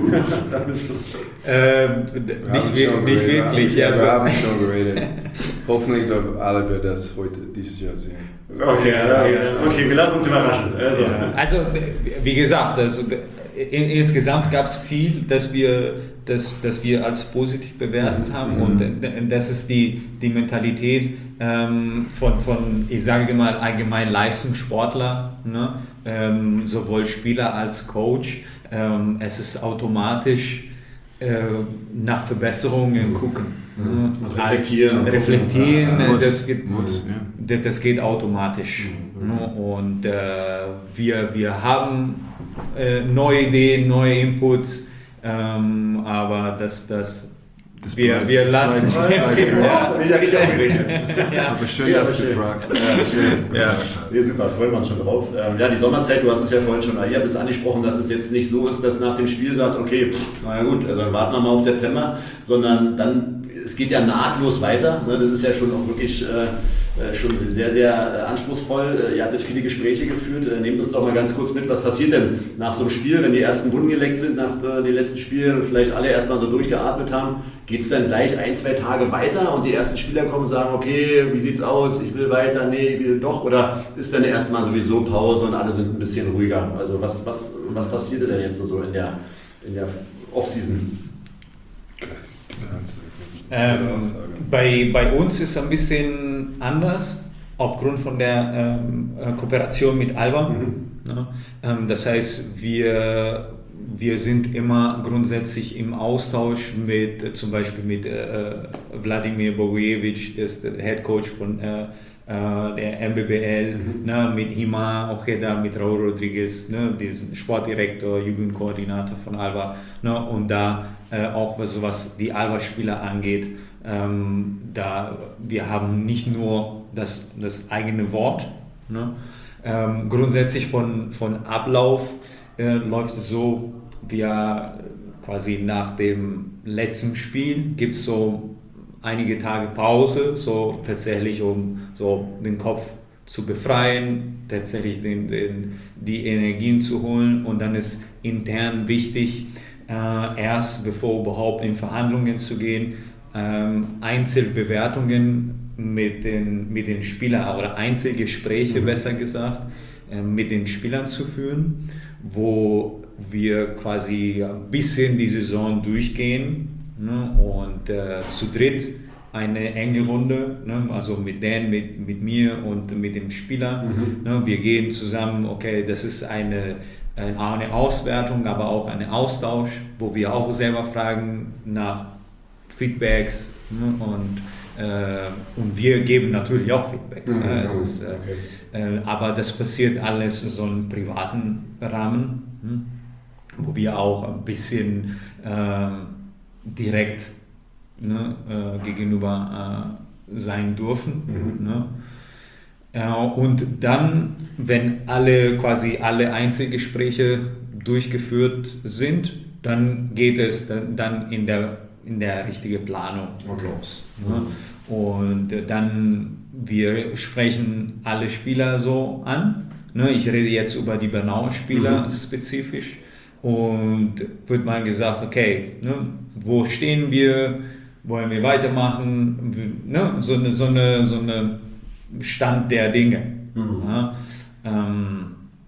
Ähm, nicht, wir, nicht wirklich. Ja, Also. wir haben schon geredet. Hoffentlich dürfen alle wir das heute dieses Jahr sehen. Okay, ja, ja. Okay, wir lassen uns überraschen. Also, also wie gesagt, also, in, insgesamt gab es viel, das wir, das, das wir als positiv bewertet haben, mhm. und das ist die, die Mentalität ähm, von, von, ich sage mal, allgemein Leistungssportler, ne? ähm, sowohl Spieler als Coach. Ähm, es ist automatisch äh, nach Verbesserungen gucken. Mhm. Reflektieren. Als, reflektieren, ja, muss, das, geht, muss, ja. das geht automatisch. Mhm. Ne? Und äh, wir, wir haben äh, neue Ideen, neue Inputs, ähm, aber das, das, das wir, bleibt, wir das lassen. bleibt, das bleibt, ja, bin ich eigentlich aufgeregt jetzt. Ja. Aber schön, Ja, dass schön. du fragst. Ja, schön. Ja. Nee, super, freuen wir uns schon drauf. Ähm, ja, die Sommerzeit, du hast es ja vorhin schon, ihr habt es angesprochen, dass es jetzt nicht so ist, dass nach dem Spiel sagt, okay, pff, na ja gut, also dann warten wir mal auf September, sondern dann, es geht ja nahtlos weiter. Ne? Das ist ja schon auch wirklich äh, schon sehr, sehr äh, anspruchsvoll. Ihr hattet viele Gespräche geführt. Äh, nehmt uns doch mal ganz kurz mit, was passiert denn nach so einem Spiel, wenn die ersten Wunden geleckt sind nach äh, den letzten Spielen und vielleicht alle erstmal so durchgeatmet haben. Geht es dann gleich ein, zwei Tage weiter und die ersten Spieler kommen und sagen, okay, wie sieht's aus, ich will weiter, nee, ich will doch, oder ist dann erstmal sowieso Pause und alle sind ein bisschen ruhiger? Also was, was, was passierte denn jetzt so in der, in der Off-Season? Ähm, bei, bei uns ist es ein bisschen anders, aufgrund von der ähm, Kooperation mit Alba. Mhm. Ja, ähm, das heißt, wir, wir sind immer grundsätzlich im Austausch mit, äh, zum Beispiel mit äh, Vladimir Bogojevic, der ist der Head Coach von äh, der M B B L, mhm. ne, mit Hima Ojeda, mit Raúl Rodriguez, ne, diesem Sportdirektor, Jugendkoordinator von Alba, ne, und da äh, auch was, was die Alba-Spieler angeht, ähm, da wir haben nicht nur das, das eigene Wort, ne, ähm, grundsätzlich von, von Ablauf äh, läuft es so, wir quasi nach dem letzten Spiel gibt es so einige Tage Pause, so tatsächlich um so den Kopf zu befreien, tatsächlich den, den, die Energien zu holen, und dann ist intern wichtig, äh, erst bevor überhaupt in Verhandlungen zu gehen, ähm, Einzelbewertungen mit den, mit den Spielern oder Einzelgespräche, mhm. besser gesagt, äh, mit den Spielern zu führen, wo wir quasi ein bisschen die Saison durchgehen, ne, und äh, zu dritt eine enge Runde, ne, also mit Dan, mit, mit mir und mit dem Spieler. Mhm. Ne, wir gehen zusammen, okay, das ist eine, eine Auswertung, aber auch ein Austausch, wo wir auch selber fragen nach Feedbacks, ne, und, äh, und wir geben natürlich auch Feedbacks. Mhm. Äh, es ist, äh, okay. äh, aber das passiert alles in so einem privaten Rahmen, hm, wo wir auch ein bisschen äh, direkt, ne, äh, gegenüber äh, sein dürfen. Mhm. Ne? Äh, und dann, wenn alle quasi alle Einzelgespräche durchgeführt sind, dann geht es dann, dann in der in der richtigen Planung okay. los. Ne? Und äh, dann wir sprechen alle Spieler so an. Ne? Ich rede jetzt über die Bernauer Spieler mhm. spezifisch. Und wird mal gesagt, okay, ne, wo stehen wir, wollen wir weitermachen, ne, so eine, so eine, so eine Stand der Dinge. Mhm. Ja, ähm,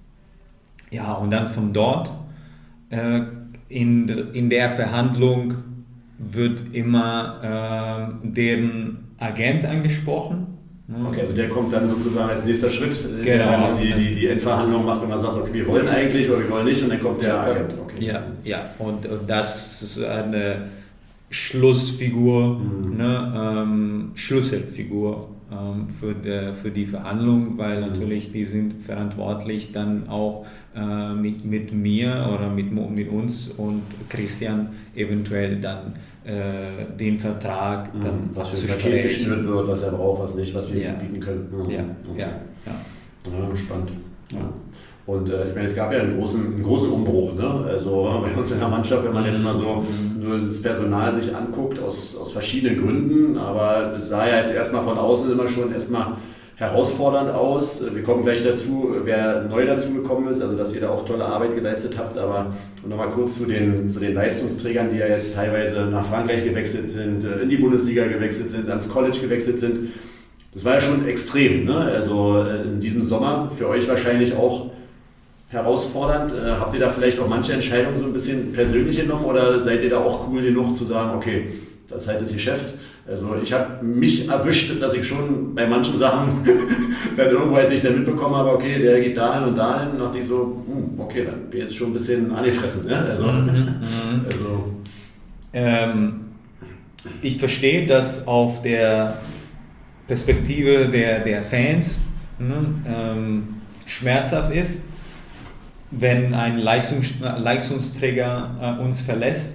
ja, und dann von dort äh, in, in der Verhandlung wird immer äh, deren Agent angesprochen. Okay, also der kommt dann sozusagen als nächster Schritt, genau, der dann die, die, die Endverhandlung macht, wenn man sagt, okay, wir wollen eigentlich oder wir wollen nicht, und dann kommt der Agent. Okay. Ja, ja, und, und das ist eine Schlussfigur, mhm. ne, ähm, Schlüsselfigur ähm, für, die, für die Verhandlung, weil mhm. natürlich die sind verantwortlich dann auch äh, mit, mit mir oder mit, mit uns und Christian eventuell dann äh, den Vertrag dann mhm. was für ein Paket geschnürt wird, was er braucht, was nicht, was wir ja. bieten können. Mhm. Ja. Okay. Ja. Ja. Ja, spannend. Ja. Und äh, ich meine, es gab ja einen großen, einen großen Umbruch, ne? Also bei uns in der Mannschaft, wenn man jetzt mal so nur das Personal sich anguckt, aus, aus verschiedenen Gründen, aber es sah ja jetzt erstmal von außen immer schon erstmal herausfordernd aus. Wir kommen gleich dazu, wer neu dazu gekommen ist, also dass ihr da auch tolle Arbeit geleistet habt, aber nochmal kurz zu den, zu den Leistungsträgern, die ja jetzt teilweise nach Frankreich gewechselt sind, in die Bundesliga gewechselt sind, ans College gewechselt sind. Das war ja schon extrem, ne? Also in diesem Sommer für euch wahrscheinlich auch herausfordernd. Äh, habt ihr da vielleicht auch manche Entscheidungen so ein bisschen persönlich genommen oder seid ihr da auch cool genug zu sagen, okay, das ist halt das Geschäft. Also ich habe mich erwischt, dass ich schon bei manchen Sachen dann irgendwo, als ich dann mitbekommen habe, okay, der geht dahin und dahin, dachte ich so, hm, okay, dann bin ich jetzt schon ein bisschen angefressen. Ne? Also, mhm. also. Ähm, ich verstehe, dass auf der Perspektive der, der Fans, ne, ähm, schmerzhaft ist, wenn ein Leistungs Leistungsträger äh, uns verlässt.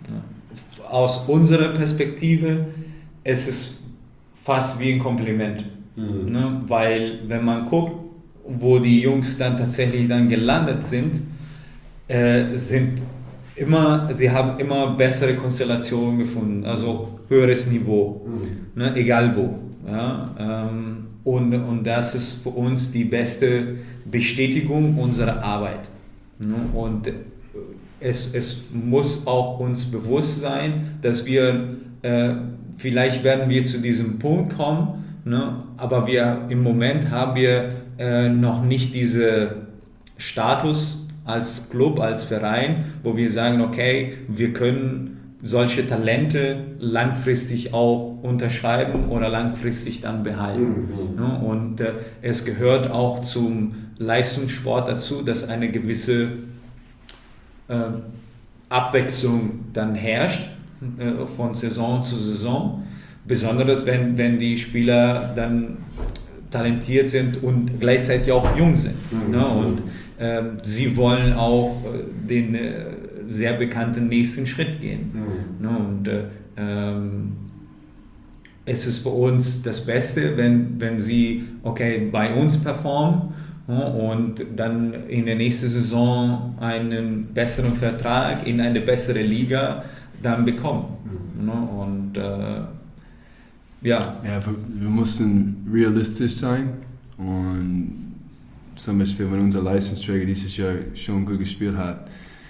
Aus unserer Perspektive ist es fast wie ein Kompliment, mhm. ne? Weil wenn man guckt, wo die Jungs dann tatsächlich dann gelandet sind, äh, sind immer, sie haben immer bessere Konstellationen gefunden, also höheres Niveau, mhm. ne? Egal wo. Ja? Ähm, und, und das ist für uns die beste Bestätigung unserer Arbeit. Ne? Und es, es muss auch uns bewusst sein, dass wir, äh, vielleicht werden wir zu diesem Punkt kommen, ne? Aber wir im Moment haben wir äh, noch nicht diesen Status als Club, als Verein, wo wir sagen, okay, wir können solche Talente langfristig auch unterschreiben oder langfristig dann behalten. Mhm. Ne? Und äh, es gehört auch zum Leistungssport dazu, dass eine gewisse äh, Abwechslung dann herrscht, äh, von Saison zu Saison. Besonders wenn, wenn die Spieler dann talentiert sind und gleichzeitig auch jung sind. Mhm. Ne? Und äh, sie wollen auch äh, den äh, sehr bekannten nächsten Schritt gehen. Mhm. Ne? Und äh, ähm, es ist für uns das Beste, wenn, wenn sie okay, bei uns performen, ja, und dann in der nächsten Saison einen besseren Vertrag in eine bessere Liga dann bekommen. Mhm. Ne? Und äh, Ja. Ja, wir, wir mussten realistisch sein und zum Beispiel, wenn unser Leistungsträger dieses Jahr schon gut gespielt hat,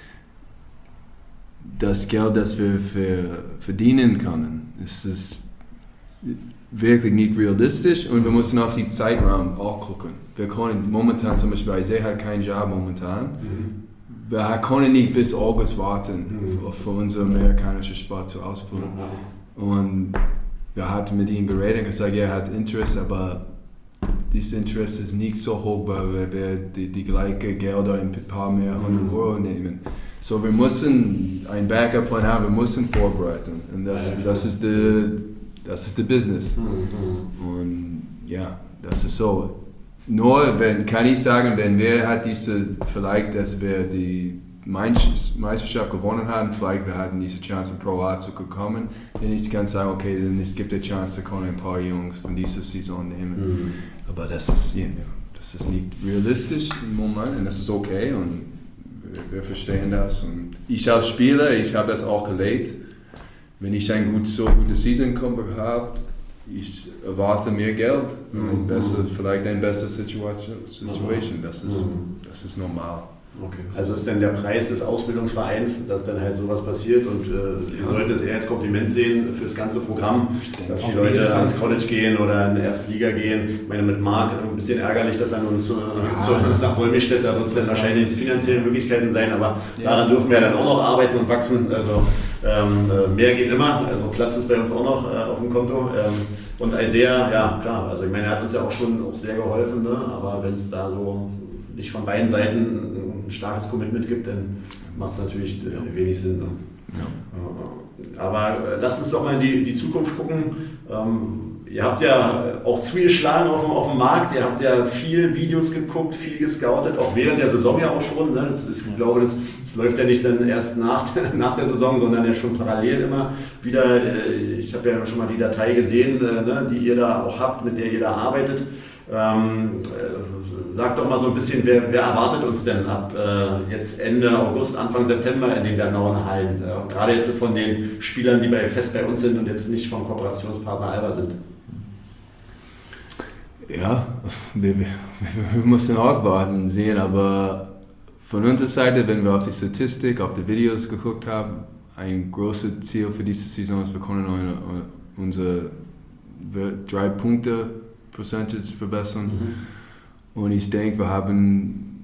das Geld, das wir für verdienen können, ist es wirklich nicht realistisch und wir müssen auf die Zeitraum auch gucken. Wir können momentan, zum Beispiel Isaiah hat keinen Job momentan, mhm. wir können nicht bis August warten, mhm. für unser amerikanisches Sport zu ausführen. Mhm. Und wir hatten mit ihm geredet und gesagt, ja, er hat Interesse, aber dieses Interesse ist nicht so hoch, weil wir die, die gleiche Gelder in ein paar mehr hundert Euro nehmen. So, wir müssen einen Backup-Plan haben, wir müssen vorbereiten. Und das, das ist der das ist der Business. Mhm. Und ja, das ist so. Nur, wenn, kann ich sagen, wenn wir hat diese, vielleicht, dass wir die Meisterschaft gewonnen haben, vielleicht wir hatten diese Chance, in Pro A zu kommen, dann ich kann sagen, okay, dann es gibt die Chance, da können ein paar Jungs von dieser Saison nehmen. Mhm. Aber das ist, ja, das ist nicht realistisch im Moment und das ist okay und wir, wir verstehen das. Und ich als Spieler, ich habe das auch gelebt. Wenn ich ein gut, so gutes Season habe, ich erwarte mehr Geld und ein besser, vielleicht eine bessere Situation. Das ist, das ist normal. Okay. Also ist dann der Preis des Ausbildungsvereins, dass dann halt sowas passiert und äh, wir sollten es eher als Kompliment sehen für das ganze Programm, dass die Leute ans College gehen oder in die erste Liga gehen. Ich meine, mit Marc ein bisschen ärgerlich, dass er uns äh, ja, zu, nach Wolmirstedt, da wird es dann wahrscheinlich finanzielle Möglichkeiten sein, aber ja. daran dürfen wir dann auch noch arbeiten und wachsen. Also ähm, mehr geht immer, also Platz ist bei uns auch noch äh, auf dem Konto. Ähm, und Isaiah, ja klar, also ich meine, er hat uns ja auch schon auch sehr geholfen, ne? Aber wenn es da so nicht von beiden Seiten ein starkes Commitment gibt, dann macht es natürlich äh, wenig Sinn. Ne? Ja. Aber äh, lasst uns doch mal in die, die Zukunft gucken. Ähm, ihr habt ja auch zugeschlagen auf dem, auf dem Markt, ihr habt ja viel Videos geguckt, viel gescoutet, auch während der Saison ja auch schon. Ne? Das ist, ich glaube, das, das läuft ja nicht dann erst nach, nach der Saison, sondern ja schon parallel immer wieder. Äh, ich habe ja schon mal die Datei gesehen, äh, ne, die ihr da auch habt, mit der ihr da arbeitet. Ähm, äh, Sag doch mal so ein bisschen, wer, wer erwartet uns denn ab äh, jetzt Ende August, Anfang September in den Bernauer Hallen? Äh, gerade jetzt von den Spielern, die bei fest bei uns sind und jetzt nicht vom Kooperationspartner Alba sind. Ja, wir, wir, wir müssen auch warten und sehen, aber von unserer Seite, wenn wir auf die Statistik, auf die Videos geguckt haben, ein großes Ziel für diese Saison ist, wir können unsere drei Punkte Percentage verbessern. Mhm. Und ich denke, wir haben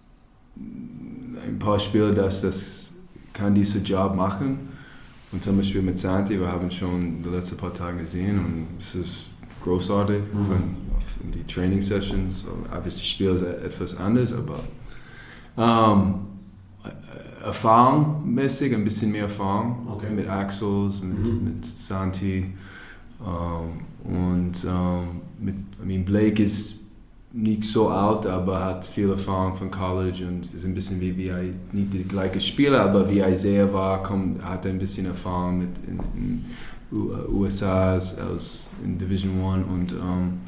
ein paar Spieler, dass das kann diesen Job machen. Und zum Beispiel mit Santi, wir haben schon die letzten paar Tage gesehen und es ist großartig mhm. von, in die Training Sessions. Obviously, das Spiel ist etwas anders, aber ähm, erfahrungsmäßig, ein bisschen mehr Erfahrung okay. mit Axels, mit, mhm. mit Santi ähm, und ähm, mit, I mean, Blake ist nicht so alt, aber hat viel Erfahrung von College und ist ein bisschen wie, wie nicht der gleiche Spieler, aber wie Isaiah war, kommt, hat ein bisschen Erfahrung mit in, in U S A als in Division One und ähm,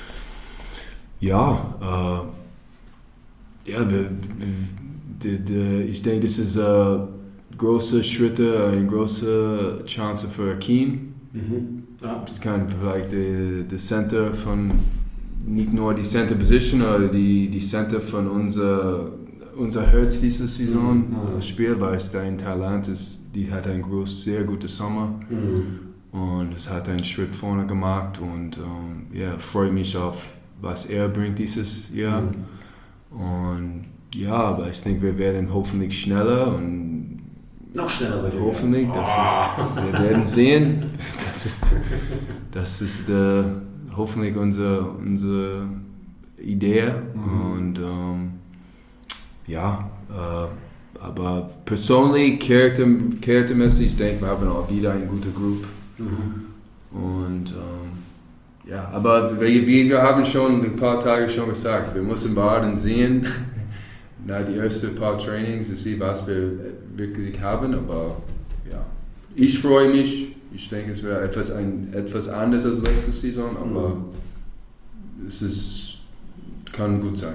ja, äh, ja, wir, die, die, ich denke, das ist ein großer Schritt, eine große Chance für Akeem. Mhm. Ja. Das kann vielleicht der Center von nicht nur die Center Position, aber die, die Center von unser, unser Herz dieser Saison mhm. spielt, weil es da in Thailand ist, die hat einen groß, sehr guten Sommer mhm. und es hat einen Schritt vorne gemacht und um, ja, freue mich auf, was er bringt dieses Jahr mhm. und ja, aber ich denke, wir werden hoffentlich schneller und noch schneller bei dir. Hoffentlich, das oh. ist, wir werden sehen, das ist, das ist der hoffentlich unsere, unsere Idee mhm. und ähm, ja, äh, aber persönlich, charakter, charaktermäßig, ich denke, wir haben auch wieder eine gute Gruppe mhm. und ähm, ja, aber wir, wir haben schon ein paar Tage schon gesagt, wir müssen warten und sehen, nach die ersten paar Trainings, zu sehen, was wir wirklich haben, aber ja, ich freue mich. Ich denke, es wäre etwas, ein, etwas anders als letzte Saison, aber mhm. es ist, kann gut sein.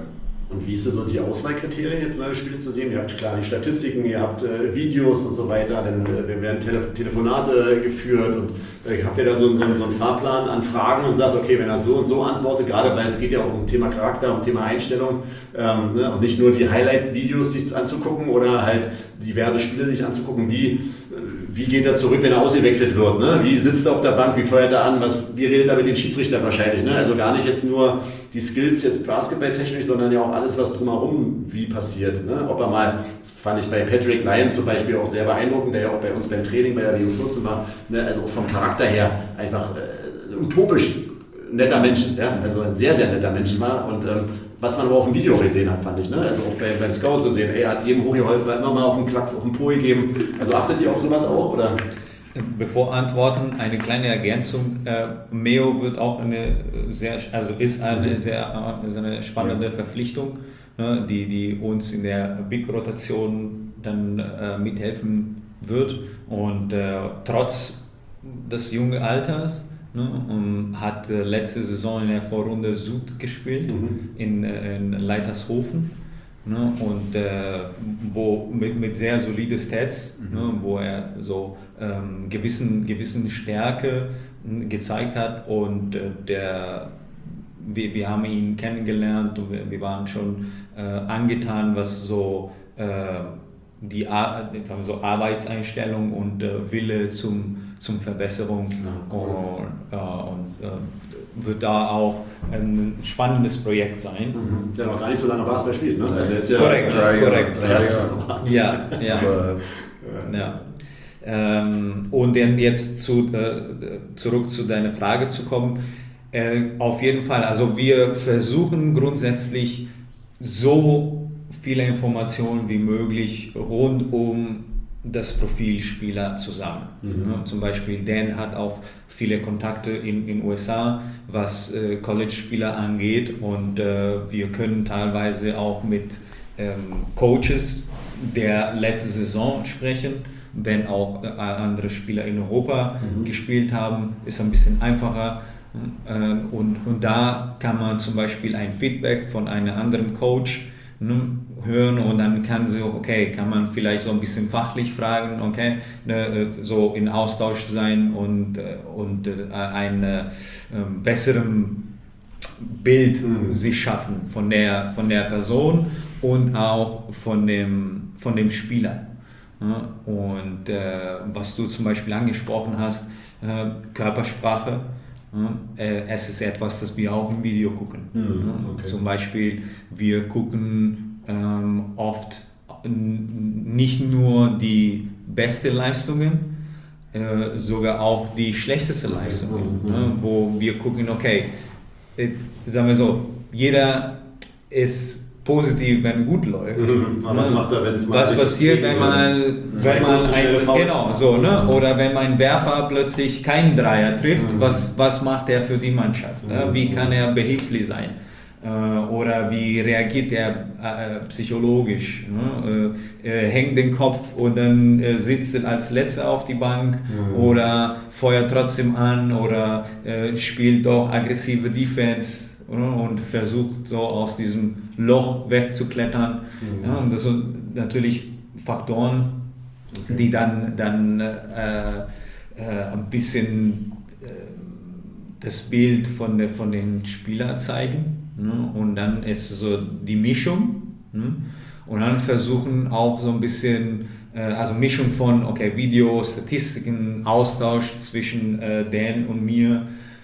Und wie ist so die Auswahlkriterien, jetzt neue Spiele zu sehen? Ihr habt klar die Statistiken, ihr habt äh, Videos und so weiter, dann äh, werden Tele- Telefonate geführt und äh, habt ihr da so, so, so einen Fahrplan an Fragen und sagt, okay, wenn er so und so antwortet, gerade weil es geht ja auch um Thema Charakter, um Thema Einstellung ähm, ne, und nicht nur die Highlight-Videos sich anzugucken oder halt diverse Spiele sich anzugucken, wie, wie geht er zurück, wenn er ausgewechselt wird, ne? Wie sitzt er auf der Bank, wie feuert er an, was, wie redet er mit den Schiedsrichtern wahrscheinlich, ne? Also gar nicht jetzt nur die Skills jetzt basketballtechnisch, sondern ja auch alles, was drumherum wie passiert, ne? Ob er mal, das fand ich bei Patrick Lyons zum Beispiel auch sehr beeindruckend, der ja auch bei uns beim Training bei der W U vierzehn war, ne? Also auch vom Charakter her einfach äh, utopisch netter Mensch, ja? Also ein sehr, sehr netter Mensch war und ähm, was man aber auf dem Video gesehen hat, fand ich, ne? Also auch bei, beim Scout zu sehen, ey, er hat jedem hochgeholfen, hat immer mal auf den Klacks, auf den Po gegeben. Also achtet ihr auf sowas auch, oder? Bevor Antworten, eine kleine Ergänzung. Äh, Meo wird auch eine sehr, also ist eine sehr ist eine spannende Verpflichtung, ne, die, die uns in der Big-Rotation dann äh, mithelfen wird. Und äh, trotz des jungen Alters, ne, und hat äh, letzte Saison in der Vorrunde Süd gespielt, mhm. in, äh, in Leitershofen, ne, und äh, wo mit, mit sehr solide Stats, mhm. ne, wo er so ähm, gewissen, gewissen Stärke äh, gezeigt hat und äh, der, wir, wir haben ihn kennengelernt und wir, wir waren schon äh, angetan, was so äh, die sagen wir so, Arbeitseinstellung und äh, Wille zum, zum Verbesserung ja, cool. und, äh, und äh, wird da auch ein spannendes Projekt sein. Mhm. Der noch gar nicht so lange Basketball spielt, ne? Also jetzt ja korrekt, drei, korrekt. Drei, Jahre. Ja, ja. Aber, ja. Ähm, und dann jetzt zu, äh, zurück zu deiner Frage zu kommen. Äh, auf jeden Fall, also wir versuchen grundsätzlich so viele Informationen wie möglich rund um das Profil Spieler zusammen. Mhm. Ja, zum Beispiel Dan hat auch viele Kontakte in den U S A, was äh, College-Spieler angeht und äh, wir können teilweise auch mit ähm, Coaches der letzten Saison sprechen, wenn auch äh, andere Spieler in Europa mhm. gespielt haben, ist ein bisschen einfacher. Äh, und, und da kann man zum Beispiel ein Feedback von einem anderen Coach hören und dann kann sie, okay, kann man vielleicht so ein bisschen fachlich fragen, okay, ne, so in Austausch sein und, und ein äh, besseren Bild mhm. sich schaffen von der, von der Person und auch von dem, von dem Spieler. Ja, und äh, was du zum Beispiel angesprochen hast, äh, Körpersprache, ja, äh, es ist etwas, das wir auch im Video gucken. Mhm, okay. Zum Beispiel, wir gucken ähm, oft n- nicht nur die besten Leistungen, äh, sogar auch die schlechtesten Leistungen, mhm. ne, wo wir gucken, okay, äh, sagen wir so, jeder ist positiv, wenn gut läuft. Mhm. Was macht er, wenn es mal Was passiert, wenn man, wenn man ein, genau, so, ne? Oder wenn mein Werfer plötzlich keinen Dreier trifft, mhm. was, was macht er für die Mannschaft? Mhm. Wie kann er behilflich sein? Oder wie reagiert er äh, psychologisch? Ne? Äh, hängt den Kopf und dann äh, sitzt er als Letzter auf die Bank mhm. oder feuert trotzdem an oder äh, spielt doch aggressive Defense und versucht so aus diesem Loch wegzuklettern. Mhm. Ja, und das sind natürlich Faktoren, okay. die dann, dann äh, äh, ein bisschen äh, das Bild von, der, von den Spielern zeigen. Ne? Und dann ist so die Mischung. Ne? Und dann versuchen auch so ein bisschen, äh, also Mischung von okay, Video, Statistiken, Austausch zwischen äh, Dan und mir.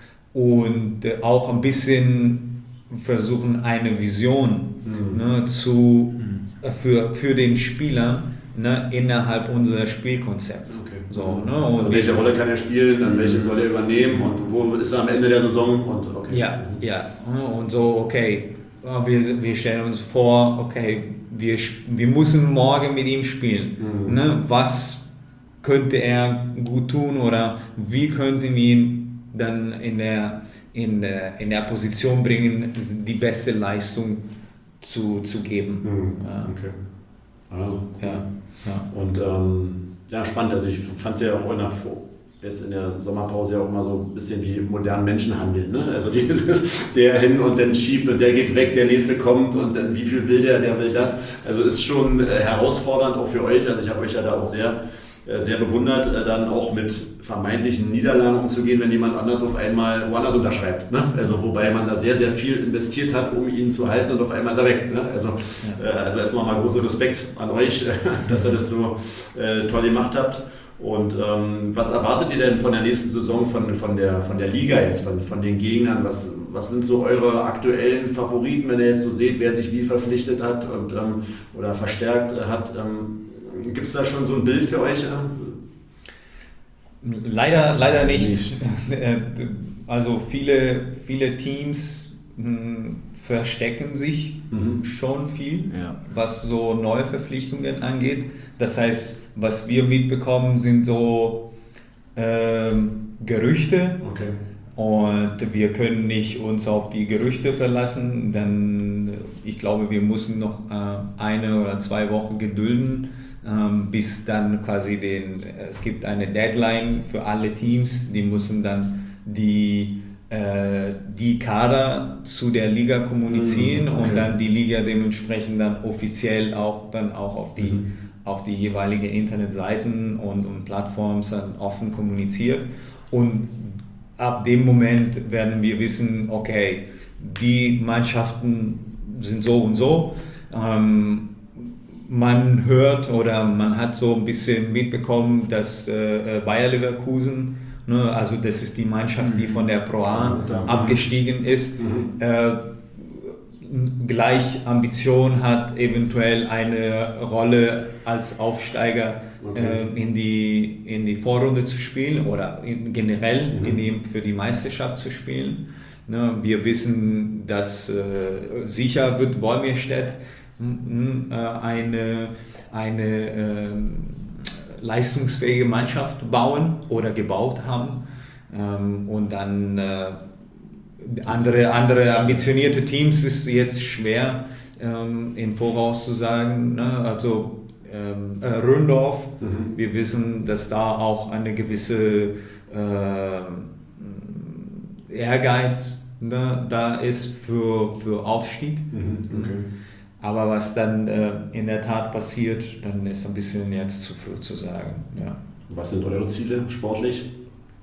Und äh, auch ein bisschen versuchen, eine Vision mhm. ne, zu, äh, für, für den Spieler ne, innerhalb unserer Spielkonzept. Okay. So, ne, und also welche Rolle kann er spielen, dann welche soll er übernehmen und wo ist er am Ende der Saison? Und, okay. Ja, ja. Und so, okay, wir, wir stellen uns vor, okay, wir, wir müssen morgen mit ihm spielen. Mhm. Ne, was könnte er gut tun oder wie könnten wir ihn dann in der, in der, in der Position bringen, die beste Leistung zu, zu geben. Mhm. Ja. Okay. Ah, ja. Ja. Und ähm, ja, spannend. Also ich fand es ja auch in der Vor- jetzt in der Sommerpause ja auch mal so ein bisschen wie modernen Menschenhandel. Ne? Also dieses, der hin und dann schiebt und der geht weg, der nächste kommt und dann wie viel will der, der will das. Also ist schon äh, herausfordernd auch für euch. Also ich habe euch ja da auch sehr, äh, sehr bewundert, äh, dann auch mit vermeintlichen Niederlagen umzugehen, wenn jemand anders auf einmal woanders unterschreibt. Ne? Also wobei man da sehr, sehr viel investiert hat, um ihn zu halten und auf einmal ist er weg. Ne? Also, ja. äh, also erstmal mal großen Respekt an euch, dass ihr das so äh, toll gemacht habt. Und ähm, was erwartet ihr denn von der nächsten Saison, von, von, der, von der Liga jetzt, von, von den Gegnern? Was, was sind so eure aktuellen Favoriten, wenn ihr jetzt so seht, wer sich wie verpflichtet hat und, ähm, oder verstärkt hat? Ähm, Gibt es da schon so ein Bild für euch? Leider, leider nicht. Also viele, viele Teams verstecken sich mhm. schon viel, ja. was so neue Verpflichtungen angeht. Das heißt, was wir mitbekommen, sind so ähm, Gerüchte. Okay. Und wir können nicht uns auf die Gerüchte verlassen, denn ich glaube, wir müssen noch äh, eine oder zwei Wochen gedulden, ähm, bis dann quasi den, es gibt eine Deadline für alle Teams, die müssen dann die, äh, die Kader zu der Liga kommunizieren okay. und dann die Liga dementsprechend dann offiziell auch, dann auch auf die mhm. auf die jeweiligen Internetseiten und, und Plattformen dann offen kommuniziert. Und ab dem Moment werden wir wissen, okay, die Mannschaften sind so und so. Ähm, man hört oder man hat so ein bisschen mitbekommen, dass äh, Bayer Leverkusen, ne, also das ist die Mannschaft, die von der Pro A abgestiegen ist, mhm. äh, gleich Ambition hat, eventuell eine Rolle als Aufsteiger okay. äh, in, die, in die Vorrunde zu spielen oder in, generell mhm. in die, für die Meisterschaft zu spielen. Ne, wir wissen, dass äh, sicher wird Wolmirstedt äh, eine, eine äh, leistungsfähige Mannschaft bauen oder gebaut haben ähm, und dann äh, Andere, andere ambitionierte Teams ist jetzt schwer ähm, im Voraus zu sagen. Ne? Also ähm, äh, Röndorf, mhm. wir wissen, dass da auch eine gewisse äh, Ehrgeiz ne, da ist für, für Aufstieg. Mhm. Okay. Aber was dann äh, in der Tat passiert, dann ist ein bisschen jetzt zu früh zu sagen. Ja. Was sind eure Ziele sportlich?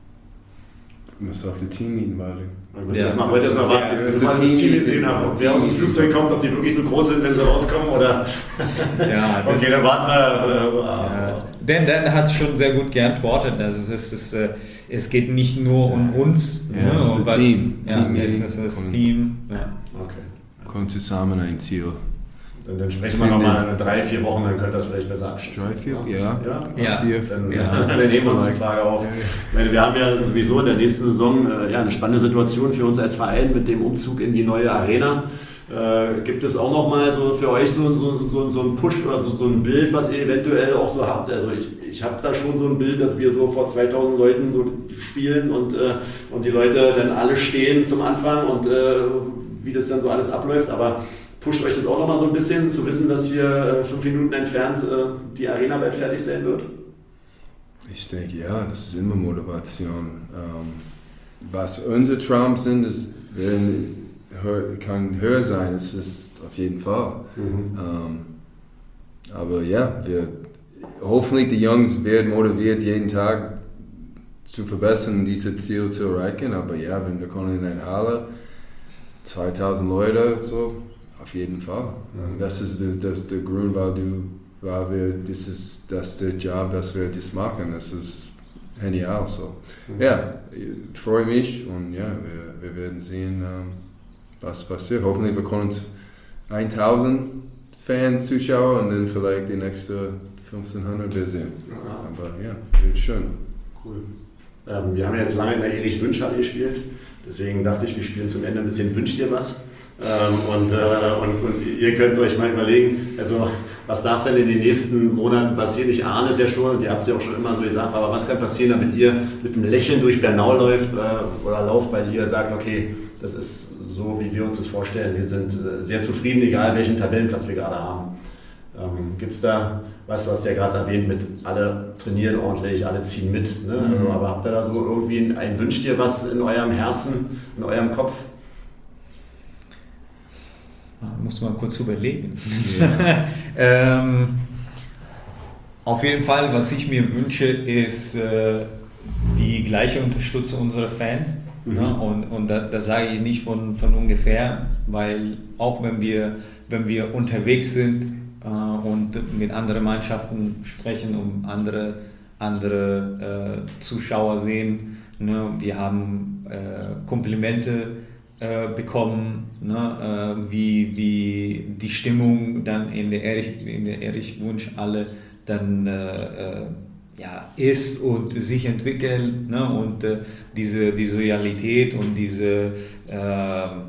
Du musst auf das Team mieten, warte. Ich muss ja, heute erstmal warten, bis man das Team gesehen hat, ob wer aus dem Flugzeug kommt, ob die wirklich so groß sind, wenn sie rauskommen oder. Ja, das, okay, dann warten wir. Ja. Dan, Dan hat schon sehr gut geantwortet. Also es, ist, es, es geht nicht nur um uns, ja, ne, es ist um das was, Team. Ja, Team es ist das Team. Ja. Okay. Kommt zusammen ein Ziel. Dann, dann sprechen wir nochmal in drei, vier Wochen, dann könnt ihr das vielleicht besser abschließen. Drei, vier, ja. Ja, ja. Vier, dann, ja. Dann nehmen wir uns die Frage auf. Ja. Wir haben ja sowieso in der nächsten Saison äh, ja, eine spannende Situation für uns als Verein mit dem Umzug in die neue Arena. Äh, gibt es auch nochmal so für euch so, so, so, so einen Push oder so, so ein Bild, was ihr eventuell auch so habt? Also ich, ich habe da schon so ein Bild, dass wir so vor zweitausend Leuten so spielen und, äh, und die Leute dann alle stehen zum Anfang und äh, wie das dann so alles abläuft, aber pusht euch das auch nochmal so ein bisschen, zu wissen, dass hier äh, fünf Minuten entfernt äh, die Arena bald fertig sein wird? Ich denke, ja, das ist immer Motivation. Ähm, was unsere Traums sind, das werden, kann höher sein, das ist auf jeden Fall. Mhm. Ähm, aber ja, wir, hoffentlich die Jungs werden motiviert, jeden Tag zu verbessern, dieses Ziel zu erreichen. Aber ja, wenn wir können in eine Halle, zweitausend Leute, so, auf jeden Fall. Mhm. Das ist der, das der Grund, weil, du, weil wir, das ist das der Job, dass wir das machen. Das ist genial. So. Mhm. Ja, ich freue mich und ja, wir, wir werden sehen, was passiert. Hoffentlich bekommen wir tausend Fans, Zuschauer und dann vielleicht die nächste fünfzehnhundert wir sehen. Ja. Aber ja, wird schön. Cool. Ähm, wir haben jetzt lange in der Erich-Wünsch-Halle gespielt, deswegen dachte ich, wir spielen zum Ende ein bisschen Wünsch dir was. Ähm, und, äh, und, und ihr könnt euch mal überlegen, also was darf denn in den nächsten Monaten passieren? Ich ahne es ja schon und ihr habt es ja auch schon immer so gesagt, aber was kann passieren, damit ihr mit einem Lächeln durch Bernau läuft äh, oder lauft, weil ihr sagt, okay, das ist so, wie wir uns das vorstellen. Wir sind äh, sehr zufrieden, egal welchen Tabellenplatz wir gerade haben. Ähm, Gibt es da was, was ihr gerade erwähnt, mit alle trainieren ordentlich, alle ziehen mit, ne? Mhm. Also, aber habt ihr da so irgendwie ein, ein, wünscht ihr was in eurem Herzen, in eurem Kopf? Da musst du mal kurz überlegen. Ja. ähm, auf jeden Fall, was ich mir wünsche, ist äh, die gleiche Unterstützung unserer Fans. Mhm. Ne? Und, und das, das sage ich nicht von, von ungefähr, weil auch wenn wir, wenn wir unterwegs sind äh, und mit anderen Mannschaften sprechen und andere, andere äh, Zuschauer sehen, ne? Wir haben äh, Komplimente äh, bekommen, ne? äh, wie, wie die Stimmung dann in der Erich, in der Erich-Wunsch alle dann äh, äh, ja, ist und sich entwickelt, ne? Und äh, diese, diese Realität und diese, äh, ja,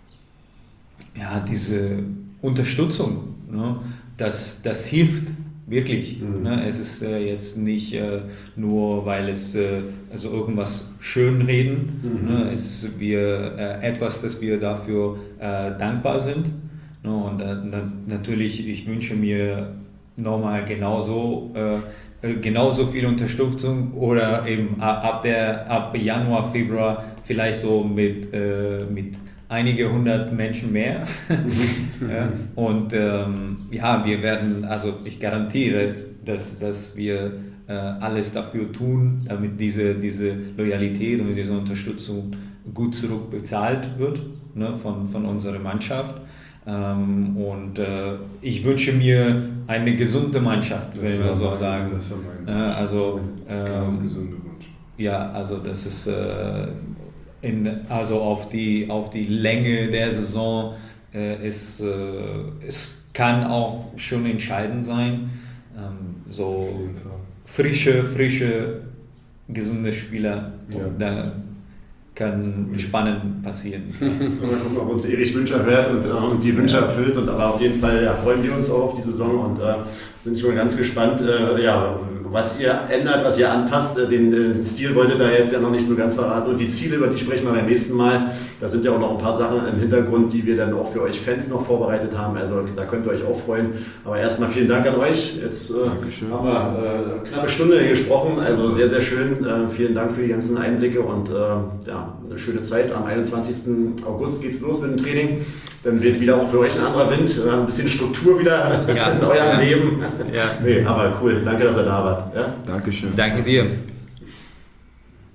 diese Unterstützung, ne? das, das hilft wirklich. Mhm. Ne? Es ist äh, jetzt nicht äh, nur, weil es äh, also irgendwas schönreden, mhm. ne? Es ist wir, äh, etwas, dass wir dafür äh, dankbar sind. Ne? Und äh, na, natürlich, ich wünsche mir nochmal genauso, äh, genauso viel Unterstützung oder eben ab, der, ab Januar, Februar vielleicht so mit, äh, mit einige hundert Menschen mehr. Ja, und ähm, ja, wir werden, also ich garantiere, dass, dass wir äh, alles dafür tun, damit diese, diese Loyalität und diese Unterstützung gut zurückbezahlt wird, ne, von, von unserer Mannschaft. Ähm, und äh, ich wünsche mir eine gesunde Mannschaft, wenn wir so sagen. Das war mein Wunsch. Äh, also, Ein ganz ähm, gesunder Wunsch. Ja, also das ist äh, in, also auf die, auf die Länge der Saison äh, ist, äh, es kann auch schon entscheidend sein. Ähm, so frische, frische, gesunde Spieler, Ja. da kann spannend passieren. Mal gucken, ob uns Erich Wünscher hört und, und die Wünsche erfüllt. Und, aber auf jeden Fall ja, freuen wir uns auch auf die Saison und äh, sind schon ganz gespannt, äh, ja, was ihr ändert, was ihr anpasst. Den, den Stil wollt ihr da jetzt ja noch nicht so ganz verraten. Und die Ziele, über die sprechen wir beim nächsten Mal. Da sind ja auch noch ein paar Sachen im Hintergrund, die wir dann auch für euch Fans noch vorbereitet haben. Also da könnt ihr euch auch freuen. Aber erstmal vielen Dank an euch. Jetzt äh, haben wir äh, knappe Stunde gesprochen. Also sehr, sehr schön. Äh, vielen Dank für die ganzen Einblicke und äh, ja, eine schöne Zeit. Am einundzwanzigsten August geht's los mit dem Training. Dann wird wieder auch für euch ein anderer Wind, äh, ein bisschen Struktur wieder ja, in eurem ja. Leben. Ja. Nee, aber cool. Danke, dass ihr da wart. Ja? Dankeschön. Danke dir.